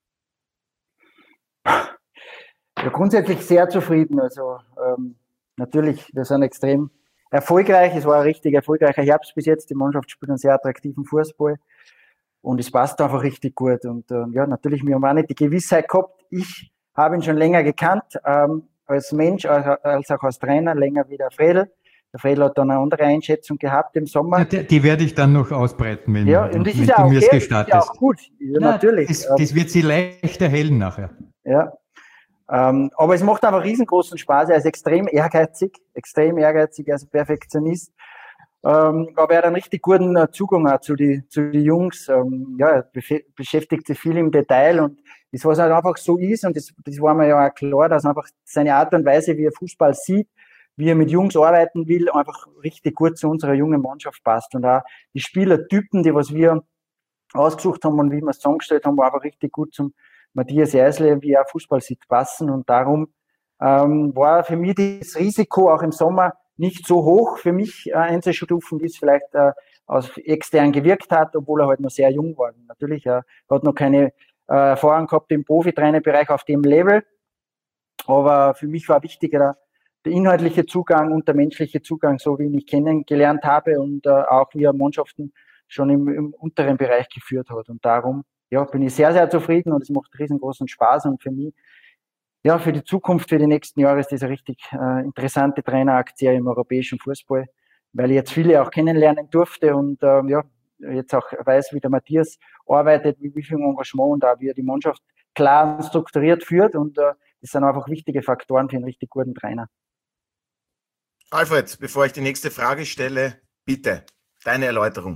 S3: Ja, grundsätzlich sehr zufrieden. Also natürlich, wir sind extrem erfolgreich. Es war ein richtig erfolgreicher Herbst bis jetzt. Die Mannschaft spielt einen sehr attraktiven Fußball. Und es passt einfach richtig gut. Und ja, natürlich, wir haben auch nicht die Gewissheit gehabt. Ich habe ihn schon länger gekannt, als Mensch, als auch als Trainer, länger wie der Fredl. Der Fredl hat dann eine andere Einschätzung gehabt im Sommer.
S4: Ja, die werde ich dann noch ausbreiten, wenn,
S3: ja, und das
S4: wenn
S3: ist
S4: du
S3: auch
S4: mir es
S3: okay,
S4: gestattest.
S3: das ist ja auch gut, ja, natürlich.
S4: Das wird sie leicht erhellen nachher.
S3: Ja, aber es macht einfach riesengroßen Spaß. Er ist extrem ehrgeizig, also Perfektionist. Aber er hat einen richtig guten Zugang auch zu die Jungs. Ja, er beschäftigt sich viel im Detail und das, was halt einfach so ist, und das war mir ja auch klar, dass einfach seine Art und Weise, wie er Fußball sieht, wie er mit Jungs arbeiten will, einfach richtig gut zu unserer jungen Mannschaft passt. Und auch die Spielertypen, die was wir ausgesucht haben und wie wir es zusammengestellt haben, war einfach richtig gut zum Matthias Jeißle, wie er Fußball sieht, passen. Und darum war für mich das Risiko auch im Sommer nicht so hoch für mich einzustufen, wie es vielleicht aus extern gewirkt hat, obwohl er halt noch sehr jung war. Natürlich, er hat noch keine Erfahrung gehabt im Profitrainerbereich auf dem Level, aber für mich war wichtiger der inhaltliche Zugang und der menschliche Zugang, so wie ich ihn kennengelernt habe und auch wie er Mannschaften schon im unteren Bereich geführt hat. Und darum ja, bin ich sehr, sehr zufrieden und es macht riesengroßen Spaß und für mich ja, für die Zukunft, für die nächsten Jahre ist das eine richtig interessante Traineraktie im europäischen Fußball, weil ich jetzt viele auch kennenlernen durfte und ja, jetzt auch weiß, wie der Matthias arbeitet, wie viel Engagement und auch wie er die Mannschaft klar und strukturiert führt und das sind einfach wichtige Faktoren für einen richtig guten Trainer.
S1: Alfred, bevor ich die nächste Frage stelle, bitte, deine Erläuterung.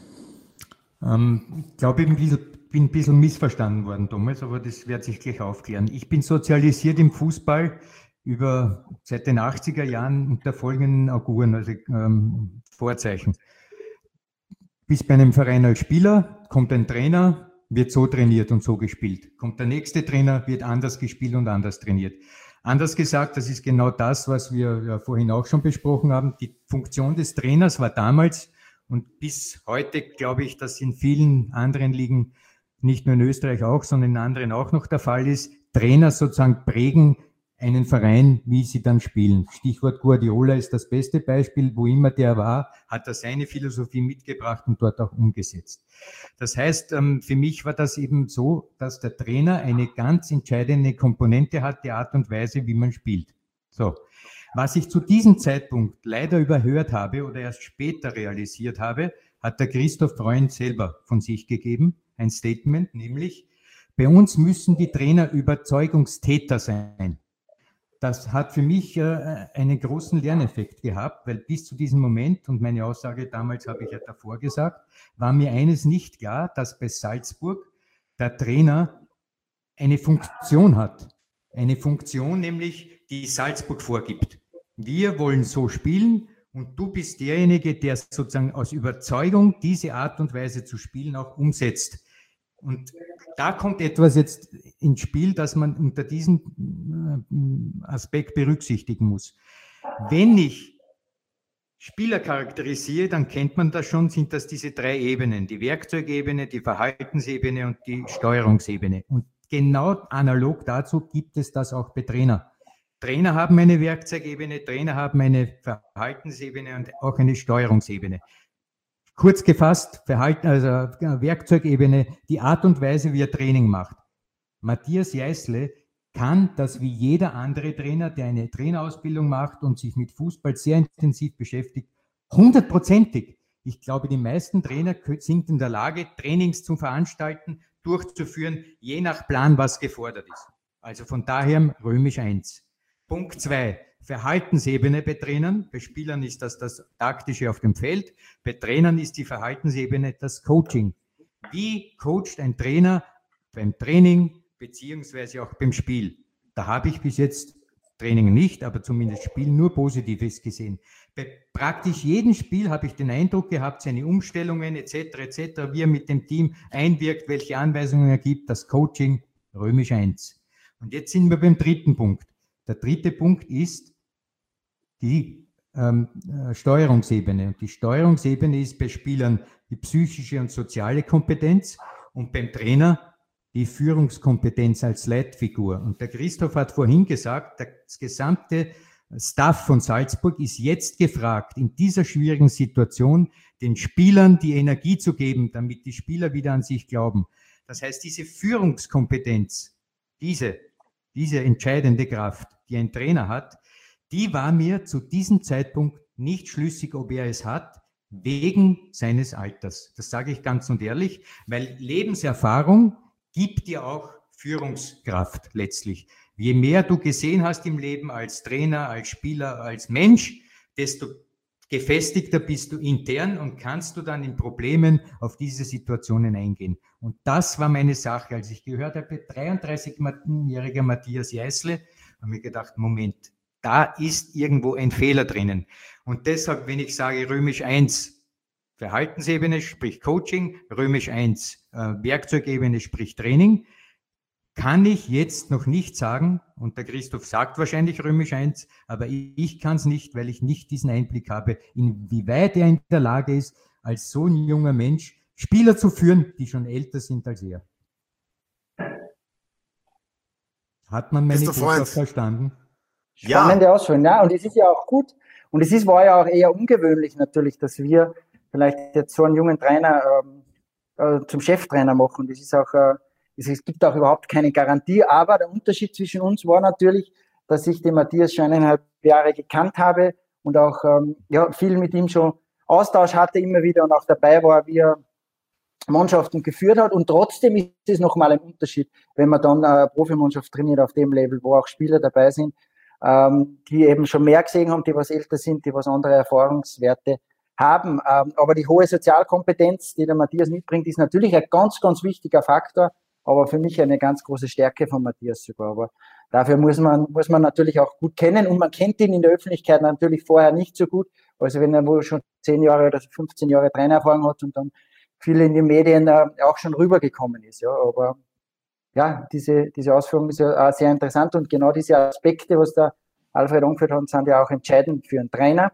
S4: Ich glaube, ich bin ein bisschen missverstanden worden, Thomas, aber das wird sich gleich aufklären. Ich bin sozialisiert im Fußball seit den 80er Jahren unter folgenden Auguren, also Vorzeichen. Bist bei einem Verein als Spieler, kommt ein Trainer, wird so trainiert und so gespielt. Kommt der nächste Trainer, wird anders gespielt und anders trainiert. Anders gesagt, das ist genau das, was wir ja vorhin auch schon besprochen haben. Die Funktion des Trainers war damals und bis heute glaube ich, dass in vielen anderen Ligen, nicht nur in Österreich auch, sondern in anderen auch noch der Fall ist, Trainer sozusagen prägen einen Verein, wie sie dann spielen. Stichwort Guardiola ist das beste Beispiel. Wo immer der war, hat er seine Philosophie mitgebracht und dort auch umgesetzt. Das heißt, für mich war das eben so, dass der Trainer eine ganz entscheidende Komponente hat, die Art und Weise, wie man spielt. So. Was ich zu diesem Zeitpunkt leider überhört habe oder erst später realisiert habe, hat der Christoph Freund selber von sich gegeben. Ein Statement, nämlich, bei uns müssen die Trainer Überzeugungstäter sein. Das hat für mich einen großen Lerneffekt gehabt, weil bis zu diesem Moment, und meine Aussage damals habe ich ja davor gesagt, war mir eines nicht klar, dass bei Salzburg der Trainer eine Funktion hat. Eine Funktion nämlich, die Salzburg vorgibt. Wir wollen so spielen und du bist derjenige, der sozusagen aus Überzeugung diese Art und Weise zu spielen auch umsetzt. Und da kommt etwas jetzt ins Spiel, das man unter diesem Aspekt berücksichtigen muss. Wenn ich Spieler charakterisiere, dann kennt man das schon, sind das diese 3 Ebenen, die Werkzeugebene, die Verhaltensebene und die Steuerungsebene. Und genau analog dazu gibt es das auch bei Trainer. Trainer haben eine Werkzeugebene, Trainer haben eine Verhaltensebene und auch eine Steuerungsebene. Kurz gefasst, Werkzeugebene, die Art und Weise, wie er Training macht. Matthias Jeißle kann das wie jeder andere Trainer, der eine Trainerausbildung macht und sich mit Fußball sehr intensiv beschäftigt, 100%ig. Ich glaube, die meisten Trainer sind in der Lage, Trainings zu veranstalten, durchzuführen, je nach Plan, was gefordert ist. Also von daher römisch 1. Punkt 2, Verhaltensebene bei Trainern. Bei Spielern ist das Taktische auf dem Feld. Bei Trainern ist die Verhaltensebene das Coaching. Wie coacht ein Trainer beim Training beziehungsweise auch beim Spiel? Da habe ich bis jetzt Training nicht, aber zumindest Spiel nur Positives gesehen. Bei praktisch jedem Spiel habe ich den Eindruck gehabt, seine Umstellungen etc., wie er mit dem Team einwirkt, welche Anweisungen er gibt, das Coaching, römisch 1. Und jetzt sind wir beim 3. Punkt. Der 3. Punkt ist die Steuerungsebene. Und die Steuerungsebene ist bei Spielern die psychische und soziale Kompetenz und beim Trainer die Führungskompetenz als Leitfigur. Und der Christoph hat vorhin gesagt, das gesamte Staff von Salzburg ist jetzt gefragt, in dieser schwierigen Situation den Spielern die Energie zu geben, damit die Spieler wieder an sich glauben. Das heißt, diese Führungskompetenz, diese entscheidende Kraft, die ein Trainer hat, die war mir zu diesem Zeitpunkt nicht schlüssig, ob er es hat, wegen seines Alters. Das sage ich ganz und ehrlich, weil Lebenserfahrung gibt dir auch Führungskraft letztlich. Je mehr du gesehen hast im Leben als Trainer, als Spieler, als Mensch, desto gefestigter bist du intern und kannst du dann in Problemen auf diese Situationen eingehen. Und das war meine Sache. Als ich gehört habe, 33-jähriger Matthias Jeißle, habe ich gedacht, Moment, da ist irgendwo ein Fehler drinnen. Und deshalb, wenn ich sage römisch 1, Verhaltensebene, sprich Coaching, römisch 1, Werkzeugebene, sprich Training, kann ich jetzt noch nicht sagen, und der Christoph sagt wahrscheinlich römisch 1, aber ich kann es nicht, weil ich nicht diesen Einblick habe, inwieweit er in der Lage ist, als so ein junger Mensch Spieler zu führen, die schon älter sind als er. Hat man meine Botschaft verstanden?
S3: Spannende Ausführung, ja, und es ist ja auch gut. Und war ja auch eher ungewöhnlich natürlich, dass wir vielleicht jetzt so einen jungen Trainer zum Cheftrainer machen. Das ist auch, es gibt auch überhaupt keine Garantie, aber der Unterschied zwischen uns war natürlich, dass ich den Matthias schon 1,5 Jahre gekannt habe und auch viel mit ihm schon Austausch hatte immer wieder und auch dabei war, wie er Mannschaften geführt hat. Und trotzdem ist es nochmal ein Unterschied, wenn man dann eine Profimannschaft trainiert auf dem Level, wo auch Spieler dabei sind, die eben schon mehr gesehen haben, die was älter sind, die was andere Erfahrungswerte haben. Aber die hohe Sozialkompetenz, die der Matthias mitbringt, ist natürlich ein ganz, ganz wichtiger Faktor, aber für mich eine ganz große Stärke von Matthias sogar. Aber dafür muss man natürlich auch gut kennen und man kennt ihn in der Öffentlichkeit natürlich vorher nicht so gut. Also wenn er wohl schon 10 Jahre oder 15 Jahre Trainererfahrung hat und dann viel in den Medien auch schon rübergekommen ist. Ja, aber ja, diese Ausführung ist ja auch sehr interessant und genau diese Aspekte, was der Alfred angeführt hat, sind ja auch entscheidend für einen Trainer.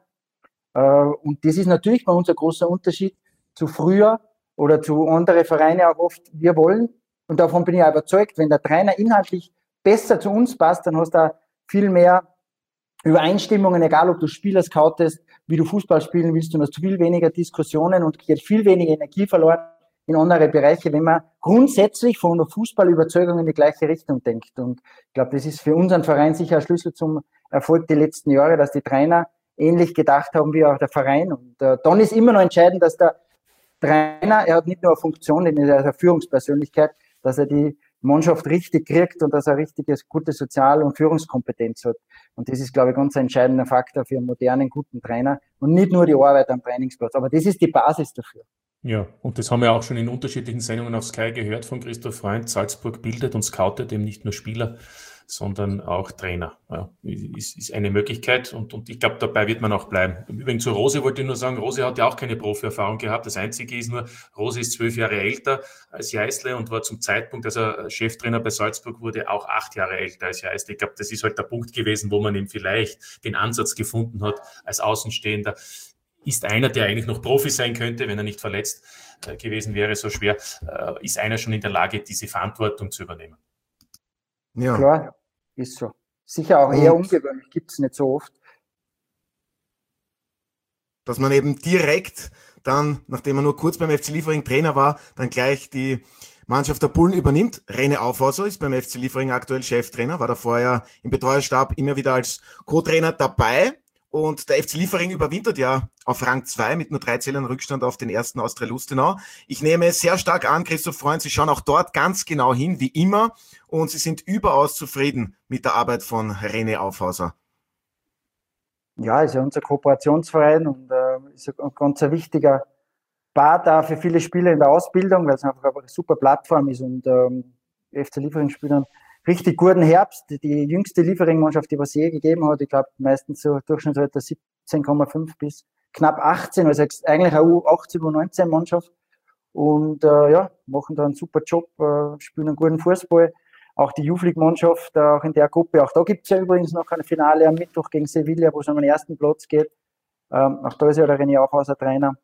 S3: Und das ist natürlich bei uns ein großer Unterschied zu früher oder zu anderen Vereinen auch oft. Wir wollen, und davon bin ich auch überzeugt, wenn der Trainer inhaltlich besser zu uns passt, dann hast du auch viel mehr Übereinstimmungen, egal ob du Spieler scoutest, wie du Fußball spielen willst, und hast viel weniger Diskussionen und geht viel weniger Energie verloren in andere Bereiche, wenn man grundsätzlich von der Fußballüberzeugung in die gleiche Richtung denkt. Und ich glaube, das ist für unseren Verein sicher ein Schlüssel zum Erfolg die letzten Jahre, dass die Trainer ähnlich gedacht haben wie auch der Verein. Und dann ist immer noch entscheidend, dass der Trainer, er hat nicht nur eine Funktion, er ist eine Führungspersönlichkeit, dass er die Mannschaft richtig kriegt und dass er richtige, gute Sozial- und Führungskompetenz hat. Und das ist, glaube ich, ganz ein entscheidender Faktor für einen modernen, guten Trainer und nicht nur die Arbeit am Trainingsplatz. Aber das ist die Basis dafür.
S5: Ja, und das haben wir auch schon in unterschiedlichen Sendungen auf Sky gehört von Christoph Freund. Salzburg bildet und scoutet eben nicht nur Spieler, sondern auch Trainer. Ja, ist eine Möglichkeit und ich glaube, dabei wird man auch bleiben. Im Übrigen zu Rose wollte ich nur sagen, Rose hat ja auch keine Profi-Erfahrung gehabt. Das Einzige ist nur, Rose ist 12 Jahre älter als Jeißle und war zum Zeitpunkt, als er Cheftrainer bei Salzburg wurde, auch 8 Jahre älter als Jeißle. Ich glaube, das ist halt der Punkt gewesen, wo man eben vielleicht den Ansatz gefunden hat als Außenstehender. Ist einer, der eigentlich noch Profi sein könnte, wenn er nicht verletzt gewesen wäre, so schwer, ist einer schon in der Lage, diese Verantwortung zu übernehmen.
S3: Ja. Klar, ist so. Sicher auch eher ungewöhnlich, gibt es nicht so oft.
S1: Dass man eben direkt dann, nachdem man nur kurz beim FC Liefering Trainer war, dann gleich die Mannschaft der Bullen übernimmt. Rene Aufhauser ist beim FC Liefering aktuell Cheftrainer, war da vorher im Betreuerstab immer wieder als Co-Trainer dabei. Und der FC Liefering überwintert ja auf Rang 2 mit nur 3 Zählern Rückstand auf den ersten Austria Lustenau. Ich nehme sehr stark an, Christoph Freund, Sie schauen auch dort ganz genau hin, wie immer. Und Sie sind überaus zufrieden mit der Arbeit von Rene Aufhauser.
S3: Ja, ist ja unser Kooperationsverein und ist ein ganz wichtiger Part da für viele Spieler in der Ausbildung, weil es einfach eine super Plattform ist und FC Liefering spielt einen richtig guten Herbst. Die jüngste Liefering-Mannschaft, die was je gegeben hat, ich glaube meistens so Durchschnittsalter 17,5 bis knapp 18, also eigentlich eine U18, U19-Mannschaft und machen da einen super Job, spielen einen guten Fußball. Auch die Youth-League-Mannschaft, auch in der Gruppe, auch da gibt es ja übrigens noch ein Finale am Mittwoch gegen Sevilla, wo es um den ersten Platz geht. Auch da ist ja der René Aufhauser Trainer.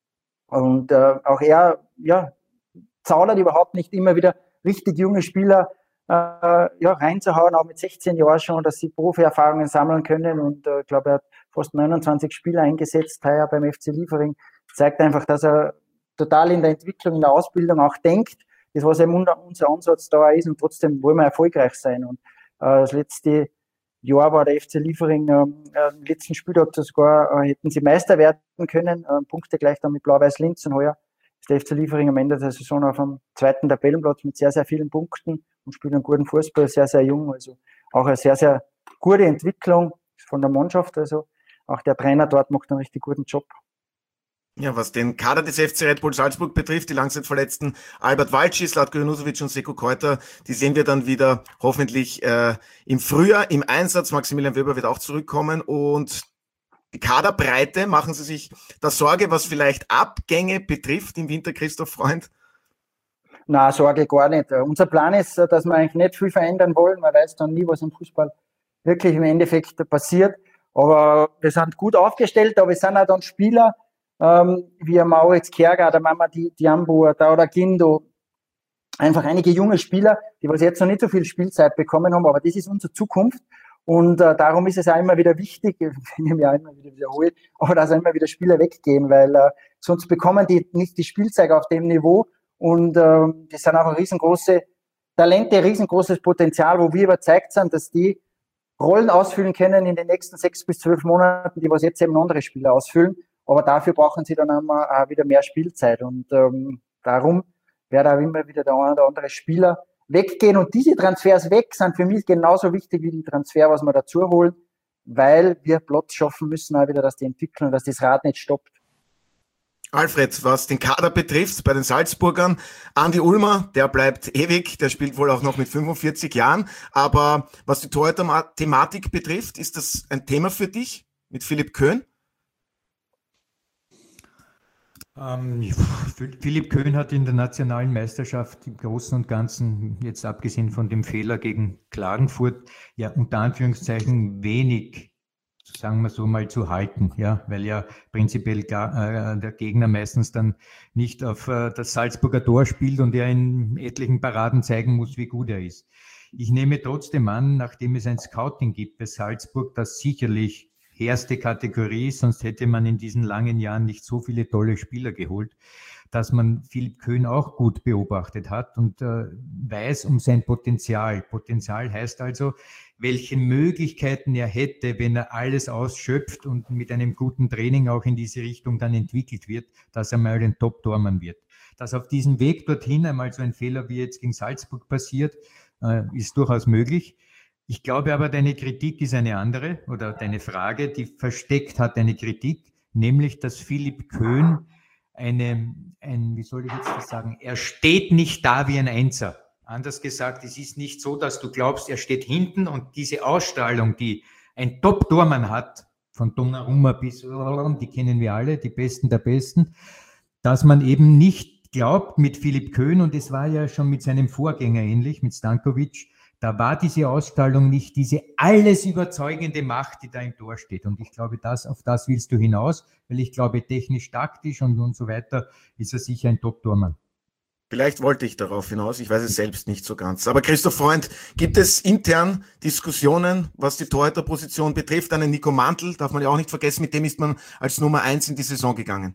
S3: Und auch er zaudert überhaupt nicht, immer wieder richtig junge Spieler reinzuhauen, auch mit 16 Jahren schon, dass sie Profi-Erfahrungen sammeln können. Und ich glaube, er hat fast 29 Spieler eingesetzt heuer beim FC Liefering. Zeigt einfach, dass er total in der Entwicklung, in der Ausbildung auch denkt. Das, was eben unser Ansatz da ist, und trotzdem wollen wir erfolgreich sein. Und das letzte Jahr war der FC Liefering, am letzten Spieltag sogar, hätten sie Meister werden können, Punkte gleich dann mit Blau-Weiß Linz, und heuer ist der FC Liefering am Ende der Saison auf dem 2. Tabellenplatz mit sehr, sehr vielen Punkten und spielt einen guten Fußball, sehr, sehr jung, also auch eine sehr, sehr gute Entwicklung von der Mannschaft, also auch der Trainer dort macht einen richtig guten Job.
S1: Ja, was den Kader des FC Red Bull Salzburg betrifft, die langzeitverletzten Albert Walci, Zlatko Junusovic und Seko Keuter, die sehen wir dann wieder hoffentlich im Frühjahr im Einsatz. Maximilian Wöber wird auch zurückkommen und die Kaderbreite, machen Sie sich da Sorge, was vielleicht Abgänge betrifft im Winter, Christoph Freund?
S3: Na, Sorge gar nicht. Unser Plan ist, dass wir eigentlich nicht viel verändern wollen. Man weiß dann nie, was im Fußball wirklich im Endeffekt passiert. Aber wir sind gut aufgestellt, aber wir sind auch dann Spieler, wie Mauritz Kerger, der Mama Diambo, da oder Gindo, einfach einige junge Spieler, die was jetzt noch nicht so viel Spielzeit bekommen haben, aber das ist unsere Zukunft und darum ist es auch immer wieder wichtig, wenn ich mich auch immer wieder wiederhole, aber dass auch immer wieder Spieler weggehen, weil sonst bekommen die nicht die Spielzeit auf dem Niveau und das sind einfach riesengroße Talente, riesengroßes Potenzial, wo wir überzeugt sind, dass die Rollen ausfüllen können in den nächsten 6 bis 12 Monaten, die was jetzt eben andere Spieler ausfüllen. Aber dafür brauchen sie dann auch wieder mehr Spielzeit. Und darum wird auch immer wieder der eine oder andere Spieler weggehen. Und diese Transfers weg sind für mich genauso wichtig wie die Transfer, was wir dazu holen, weil wir Platz schaffen müssen, auch wieder, dass die Entwicklung, dass das Rad nicht stoppt.
S1: Alfred, was den Kader betrifft, bei den Salzburgern, Andi Ulmer, der bleibt ewig, der spielt wohl auch noch mit 45 Jahren. Aber was die Torhüter-Thematik betrifft, ist das ein Thema für dich mit Philipp Köhn?
S4: Philipp Köhn hat in der nationalen Meisterschaft im Großen und Ganzen, jetzt abgesehen von dem Fehler gegen Klagenfurt, ja unter Anführungszeichen wenig, sagen wir so mal, zu halten, ja, weil ja prinzipiell der Gegner meistens dann nicht auf das Salzburger Tor spielt und er in etlichen Paraden zeigen muss, wie gut er ist. Ich nehme trotzdem an, nachdem es ein Scouting gibt bei Salzburg, das sicherlich erste Kategorie, sonst hätte man in diesen langen Jahren nicht so viele tolle Spieler geholt, dass man Philipp Köhn auch gut beobachtet hat und weiß um sein Potenzial. Potenzial heißt also, welche Möglichkeiten er hätte, wenn er alles ausschöpft und mit einem guten Training auch in diese Richtung dann entwickelt wird, dass er mal ein Top-Tormann wird. Dass auf diesem Weg dorthin einmal so ein Fehler wie jetzt gegen Salzburg passiert, ist durchaus möglich. Ich glaube aber, deine Kritik ist eine andere oder deine Frage, die versteckt hat eine Kritik, nämlich, dass Philipp Köhn wie soll ich jetzt das sagen, er steht nicht da wie ein Einser. Anders gesagt, es ist nicht so, dass du glaubst, er steht hinten und diese Ausstrahlung, die ein Top-Tormann hat, von Donnarumma bis, die kennen wir alle, die Besten der Besten, dass man eben nicht glaubt mit Philipp Köhn, und es war ja schon mit seinem Vorgänger ähnlich, mit Stankovic, da war diese Ausstrahlung nicht diese alles überzeugende Macht, die da im Tor steht. Und ich glaube, auf das willst du hinaus, weil ich glaube, technisch, taktisch und so weiter ist er sicher ein Top-Tormann.
S1: Vielleicht wollte ich darauf hinaus, ich weiß es selbst nicht so ganz. Aber Christoph Freund, gibt es intern Diskussionen, was die Torhüterposition betrifft? Einen Nico Mantl, darf man ja auch nicht vergessen, mit dem ist man als Nummer 1 in die Saison gegangen.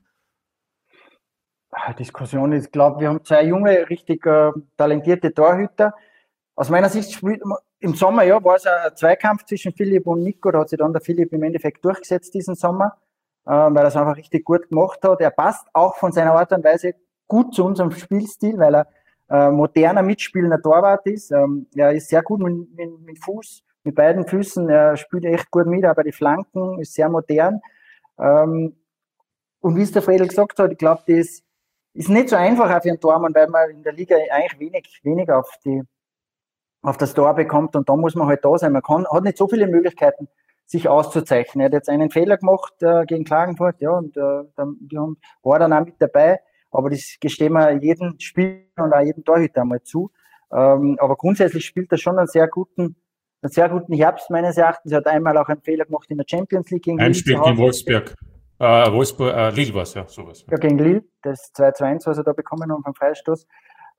S3: Diskussion ist, ich glaube, wir haben zwei junge, richtig talentierte Torhüter. Aus meiner Sicht im Sommer, ja, war es ein Zweikampf zwischen Philipp und Nico. Da hat sich dann der Philipp im Endeffekt durchgesetzt diesen Sommer, weil er es einfach richtig gut gemacht hat. Er passt auch von seiner Art und Weise gut zu unserem Spielstil, weil er moderner, mitspielender Torwart ist. Er ist sehr gut mit Fuß, mit beiden Füßen. Er spielt echt gut mit, aber die Flanken ist sehr modern. Und wie es der Fredel gesagt hat, ich glaube, das ist nicht so einfach auch für einen Tormann, weil man in der Liga eigentlich wenig auf das Tor bekommt, und da muss man halt da sein. Man hat nicht so viele Möglichkeiten, sich auszuzeichnen. Er hat jetzt einen Fehler gemacht gegen Klagenfurt, ja, und war dann auch mit dabei, aber das gestehen wir jedem Spieler und auch jedem Torhüter einmal zu. Aber grundsätzlich spielt er schon einen sehr guten Herbst meines Erachtens. Er hat einmal auch einen Fehler gemacht in der Champions League gegen
S5: Lille. Ein Spiel gegen Wolfsburg. Lille war es, ja, sowas.
S3: Ja, gegen Lille, das 2-2, was er da bekommen hat vom Freistoß.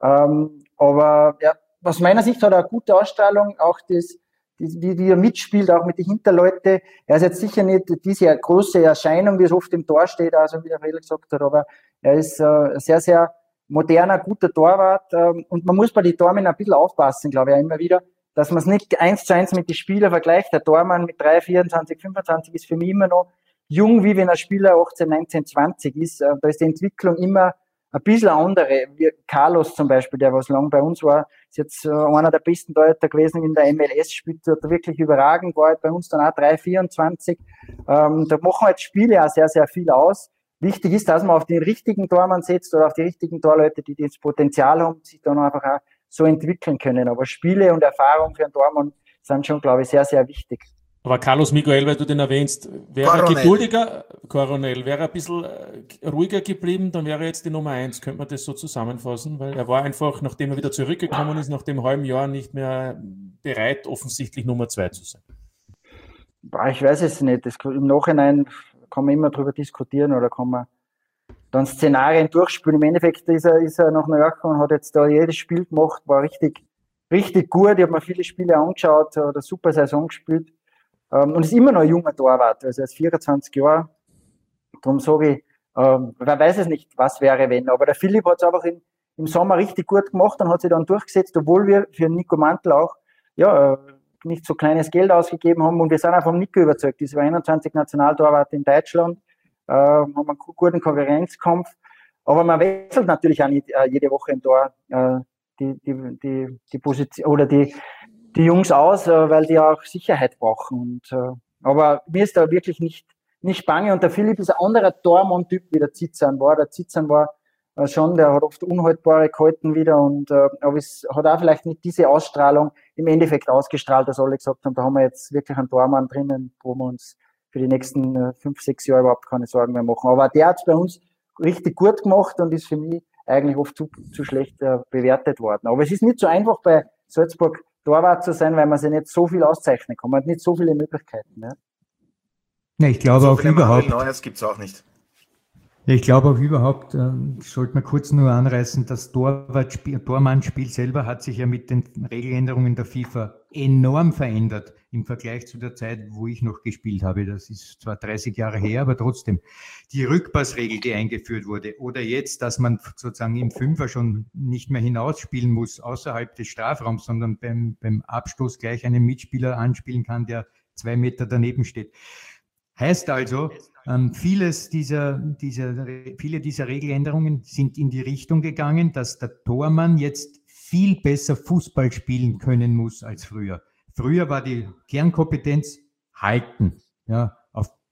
S3: Aber ja, aus meiner Sicht hat er eine gute Ausstrahlung, auch wie er mitspielt, auch mit den Hinterleuten. Er ist jetzt sicher nicht diese große Erscheinung, wie es oft im Tor steht, also wie der Fredel gesagt hat, aber er ist sehr, sehr moderner, guter Torwart. Und man muss bei den Tormännern ein bisschen aufpassen, glaube ich, immer wieder, dass man es nicht 1:1 mit den Spielern vergleicht. Der Tormann mit 3, 24, 25 ist für mich immer noch jung, wie wenn ein Spieler 18, 19, 20 ist. Da ist die Entwicklung immer ein bisschen andere. Wie Carlos zum Beispiel, der was lang bei uns war, ist jetzt einer der besten Torhüter gewesen in der MLS, spielt dort wirklich überragend, war halt bei uns dann auch 3, 24. Da machen halt Spiele auch sehr, sehr viel aus. Wichtig ist, dass man auf den richtigen Tormann setzt oder auf die richtigen Torleute, die das Potenzial haben, sich dann einfach auch so entwickeln können. Aber Spiele und Erfahrung für einen Tormann sind schon, glaube ich, sehr, sehr wichtig.
S5: Aber Carlos Miguel, weil du den erwähnst, wäre er geduldiger, Coronel, wäre er ein bisschen ruhiger geblieben, dann wäre er jetzt die Nummer 1. Könnte man das so zusammenfassen? Weil er war einfach, nachdem er wieder zurückgekommen ist, nach dem halben Jahr nicht mehr bereit, offensichtlich Nummer 2 zu sein.
S3: Ich weiß es nicht. Im Nachhinein kann man immer drüber diskutieren oder kann man dann Szenarien durchspielen. Im Endeffekt ist er nach New York gekommen und hat jetzt da jedes Spiel gemacht, war richtig, richtig gut. Ich habe mir viele Spiele angeschaut, hat eine super Saison gespielt. Und ist immer noch ein junger Torwart, also er ist 24 Jahre. Darum sage ich, wer weiß es nicht, was wäre, wenn. Aber der Philipp hat es einfach im Sommer richtig gut gemacht und hat sich dann durchgesetzt, obwohl wir für Nico Mantl auch nicht so kleines Geld ausgegeben haben. Und wir sind auch vom Nico überzeugt. Das war 21 Nationaltorwart in Deutschland, haben einen guten Konkurrenzkampf. Aber man wechselt natürlich auch nicht jede Woche im Tor die Position oder die Jungs aus, weil die auch Sicherheit brauchen. Aber mir ist da wirklich nicht bange. Und der Philipp ist ein anderer Tormann-Typ, wie der Zizan war. Der Zizan war schon, der hat oft Unhaltbare gehalten wieder. Aber es hat auch vielleicht nicht diese Ausstrahlung im Endeffekt ausgestrahlt, dass alle gesagt haben, da haben wir jetzt wirklich einen Tormann drinnen, wo wir uns für die nächsten 5, 6 Jahre überhaupt keine Sorgen mehr machen. Aber der hat es bei uns richtig gut gemacht und ist für mich eigentlich oft zu schlecht bewertet worden. Aber es ist nicht so einfach bei Salzburg Torwart zu sein, weil man sich nicht so viel auszeichnen kann. Man hat nicht so viele Möglichkeiten. Ja?
S4: Ja, ich glaube so auch überhaupt.
S1: Neues gibt es auch nicht.
S4: Ich glaube auch überhaupt, sollte man kurz nur anreißen, das Tormannspiel selber hat sich ja mit den Regeländerungen der FIFA enorm verändert im Vergleich zu der Zeit, wo ich noch gespielt habe. Das ist zwar 30 Jahre her, aber trotzdem. Die Rückpassregel, die eingeführt wurde, oder jetzt, dass man sozusagen im Fünfer schon nicht mehr hinausspielen muss, außerhalb des Strafraums, sondern beim Abstoß gleich einen Mitspieler anspielen kann, der 2 Meter daneben steht. Heißt also, viele dieser Regeländerungen sind in die Richtung gegangen, dass der Tormann jetzt viel besser Fußball spielen können muss als früher. Früher war die Kernkompetenz halten, ja,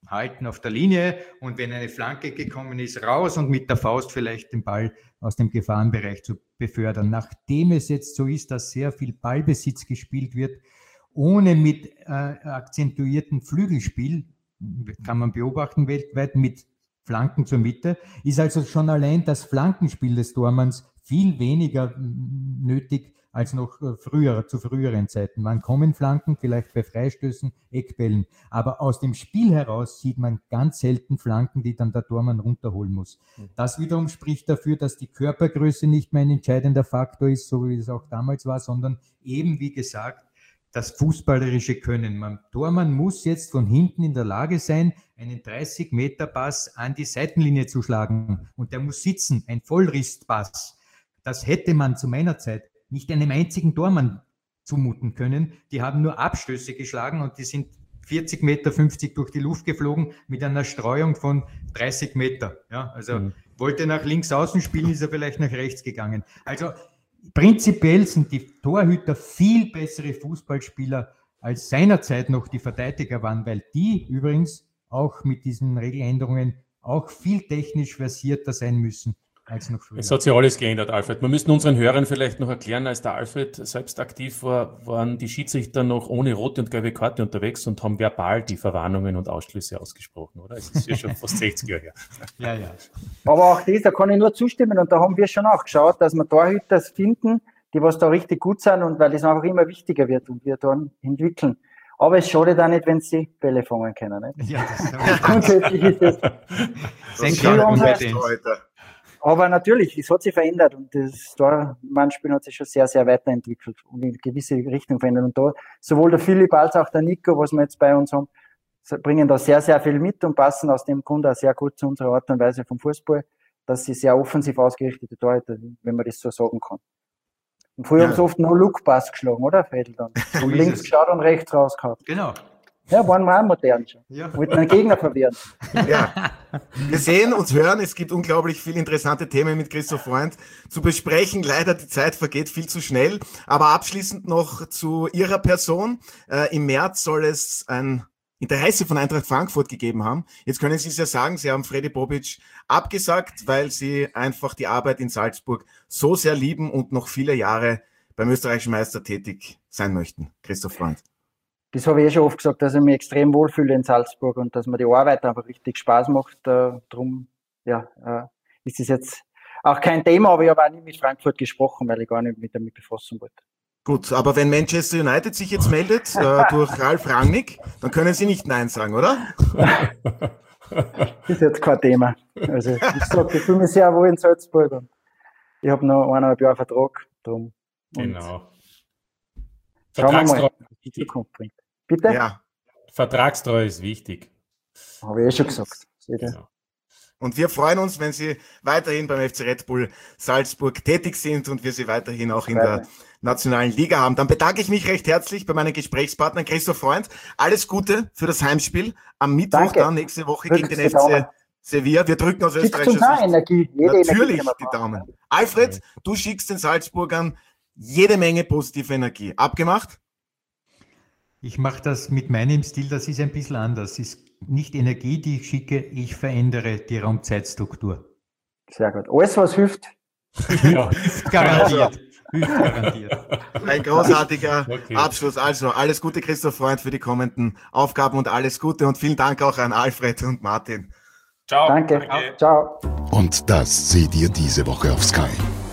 S4: halten auf der Linie und wenn eine Flanke gekommen ist, raus und mit der Faust vielleicht den Ball aus dem Gefahrenbereich zu befördern. Nachdem es jetzt so ist, dass sehr viel Ballbesitz gespielt wird, ohne mit akzentuiertem Flügelspiel, kann man beobachten weltweit, mit Flanken zur Mitte, ist also schon allein das Flankenspiel des Tormanns viel weniger nötig als noch zu früheren Zeiten. Man kommen Flanken, vielleicht bei Freistößen, Eckbällen, aber aus dem Spiel heraus sieht man ganz selten Flanken, die dann der Tormann runterholen muss. Das wiederum spricht dafür, dass die Körpergröße nicht mehr ein entscheidender Faktor ist, so wie es auch damals war, sondern eben, wie gesagt, das fußballerische Können. Tormann muss jetzt von hinten in der Lage sein, einen 30-Meter-Pass an die Seitenlinie zu schlagen. Und der muss sitzen, ein Vollrisspass. Das hätte man zu meiner Zeit nicht einem einzigen Tormann zumuten können. Die haben nur Abstöße geschlagen und die sind 40 Meter, 50 durch die Luft geflogen mit einer Streuung von 30 Meter. Ja, also wollte nach links außen spielen, ist er vielleicht nach rechts gegangen. Also prinzipiell sind die Torhüter viel bessere Fußballspieler als seinerzeit noch die Verteidiger waren, weil die übrigens auch mit diesen Regeländerungen auch viel technisch versierter sein müssen als noch früher.
S5: Es hat sich alles geändert, Alfred. Wir müssen unseren Hörern vielleicht noch erklären, als der Alfred selbst aktiv war, waren die Schiedsrichter noch ohne rote und gelbe Karte unterwegs und haben verbal die Verwarnungen und Ausschlüsse ausgesprochen, oder? Es ist ja schon fast 60 Jahre her.
S3: Ja. Aber auch das, da kann ich nur zustimmen und da haben wir schon auch geschaut, dass wir Torhüter finden, die was da richtig gut sind und weil das einfach immer wichtiger wird und wir dann entwickeln. Aber es schadet auch nicht, wenn sie Bälle fangen können. Nicht?
S4: Ja, das ist
S3: grundsätzlich ist das. Aber natürlich, es hat sich verändert und das Tormannspiel hat sich schon sehr, sehr weiterentwickelt und in gewisse Richtung verändert. Und da sowohl der Philipp als auch der Nico, was wir jetzt bei uns haben, bringen da sehr, sehr viel mit und passen aus dem Grund auch sehr gut zu unserer Art und Weise vom Fußball, dass sie sehr offensiv ausgerichtete Torhüter, wenn man das so sagen kann. Und früher haben sie oft noch Look-Pass geschlagen, oder, Fedel dann?
S4: So
S3: links geschaut und rechts rausgehauen.
S4: Genau.
S3: Ja, waren wir auch modern schon.
S4: Ja.
S3: Wollten einen Gegner verwirren.
S1: Ja, wir sehen und hören, es gibt unglaublich viele interessante Themen mit Christoph Freund zu besprechen. Leider, die Zeit vergeht viel zu schnell. Aber abschließend noch zu Ihrer Person. Im März soll es ein Interesse von Eintracht Frankfurt gegeben haben. Jetzt können Sie es ja sagen, Sie haben Fredi Bobic abgesagt, weil Sie einfach die Arbeit in Salzburg so sehr lieben und noch viele Jahre beim österreichischen Meister tätig sein möchten. Christoph Freund.
S3: Das habe ich schon oft gesagt, dass ich mich extrem wohlfühle in Salzburg und dass mir die Arbeit einfach richtig Spaß macht. Darum ist das jetzt auch kein Thema, aber ich habe auch nicht mit Frankfurt gesprochen, weil ich gar nicht mit damit befassen wollte.
S1: Gut, aber wenn Manchester United sich jetzt meldet durch Ralf Rangnick, dann können Sie nicht Nein sagen, oder?
S3: Das ist jetzt kein Thema. Also ich sage, ich fühle mich sehr wohl in Salzburg und ich habe noch 1,5 Jahre Vertrag. Drum.
S5: Genau.
S3: Schauen wir mal, was die Zukunft bringt. Bitte?
S1: Ja.
S5: Vertragstreue ist wichtig.
S3: Habe ich schon gesagt.
S5: Genau.
S1: Und wir freuen uns, wenn Sie weiterhin beim FC Red Bull Salzburg tätig sind und wir Sie weiterhin auch in der nationalen Liga haben. Dann bedanke ich mich recht herzlich bei meinen Gesprächspartnern Christoph Freund. Alles Gute für das Heimspiel am Mittwoch, dann nächste Woche gegen den FC Sevilla. Wir drücken aus österreichischer Sicht natürlich die Daumen. Alfred, du schickst den Salzburgern jede Menge positive Energie. Abgemacht?
S4: Ich mache das mit meinem Stil, das ist ein bisschen anders. Es ist nicht Energie, die ich schicke, ich verändere die Raumzeitstruktur.
S3: Sehr gut. Alles, was hilft.
S4: Ja, hilft garantiert. Hilft garantiert.
S1: Ein großartiger Abschluss. Also alles Gute, Christoph Freund, für die kommenden Aufgaben und alles Gute und vielen Dank auch an Alfred und Martin.
S5: Ciao.
S3: Danke. Ciao.
S2: Und das seht ihr diese Woche auf Sky.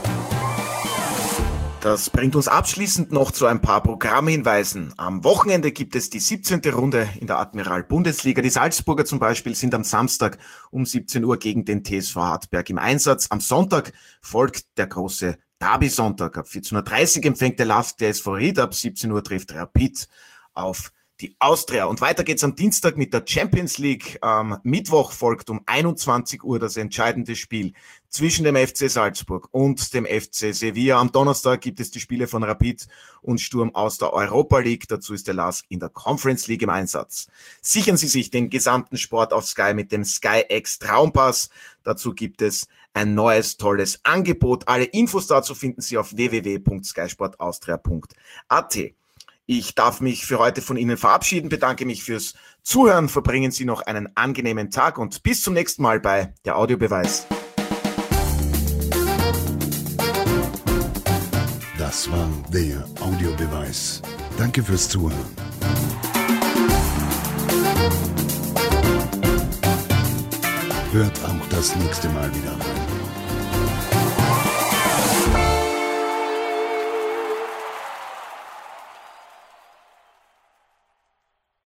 S1: Das bringt uns abschließend noch zu ein paar Programmhinweisen. Am Wochenende gibt es die 17. Runde in der Admiral-Bundesliga. Die Salzburger zum Beispiel sind am Samstag um 17 Uhr gegen den TSV Hartberg im Einsatz. Am Sonntag folgt der große Derby-Sonntag. Ab 14.30 Uhr empfängt der LASK der SV Ried. Ab 17 Uhr trifft Rapid auf die Austria. Und weiter geht's am Dienstag mit der Champions League. Am Mittwoch folgt um 21 Uhr das entscheidende Spiel zwischen dem FC Salzburg und dem FC Sevilla. Am Donnerstag gibt es die Spiele von Rapid und Sturm aus der Europa League. Dazu ist der LASK in der Conference League im Einsatz. Sichern Sie sich den gesamten Sport auf Sky mit dem Sky X Traumpass. Dazu gibt es ein neues, tolles Angebot. Alle Infos dazu finden Sie auf www.skysportaustria.at. Ich darf mich für heute von Ihnen verabschieden, bedanke mich fürs Zuhören, verbringen Sie noch einen angenehmen Tag und bis zum nächsten Mal bei der Audiobeweis.
S2: Das war der Audiobeweis. Danke fürs Zuhören. Hört auch das nächste Mal wieder rein.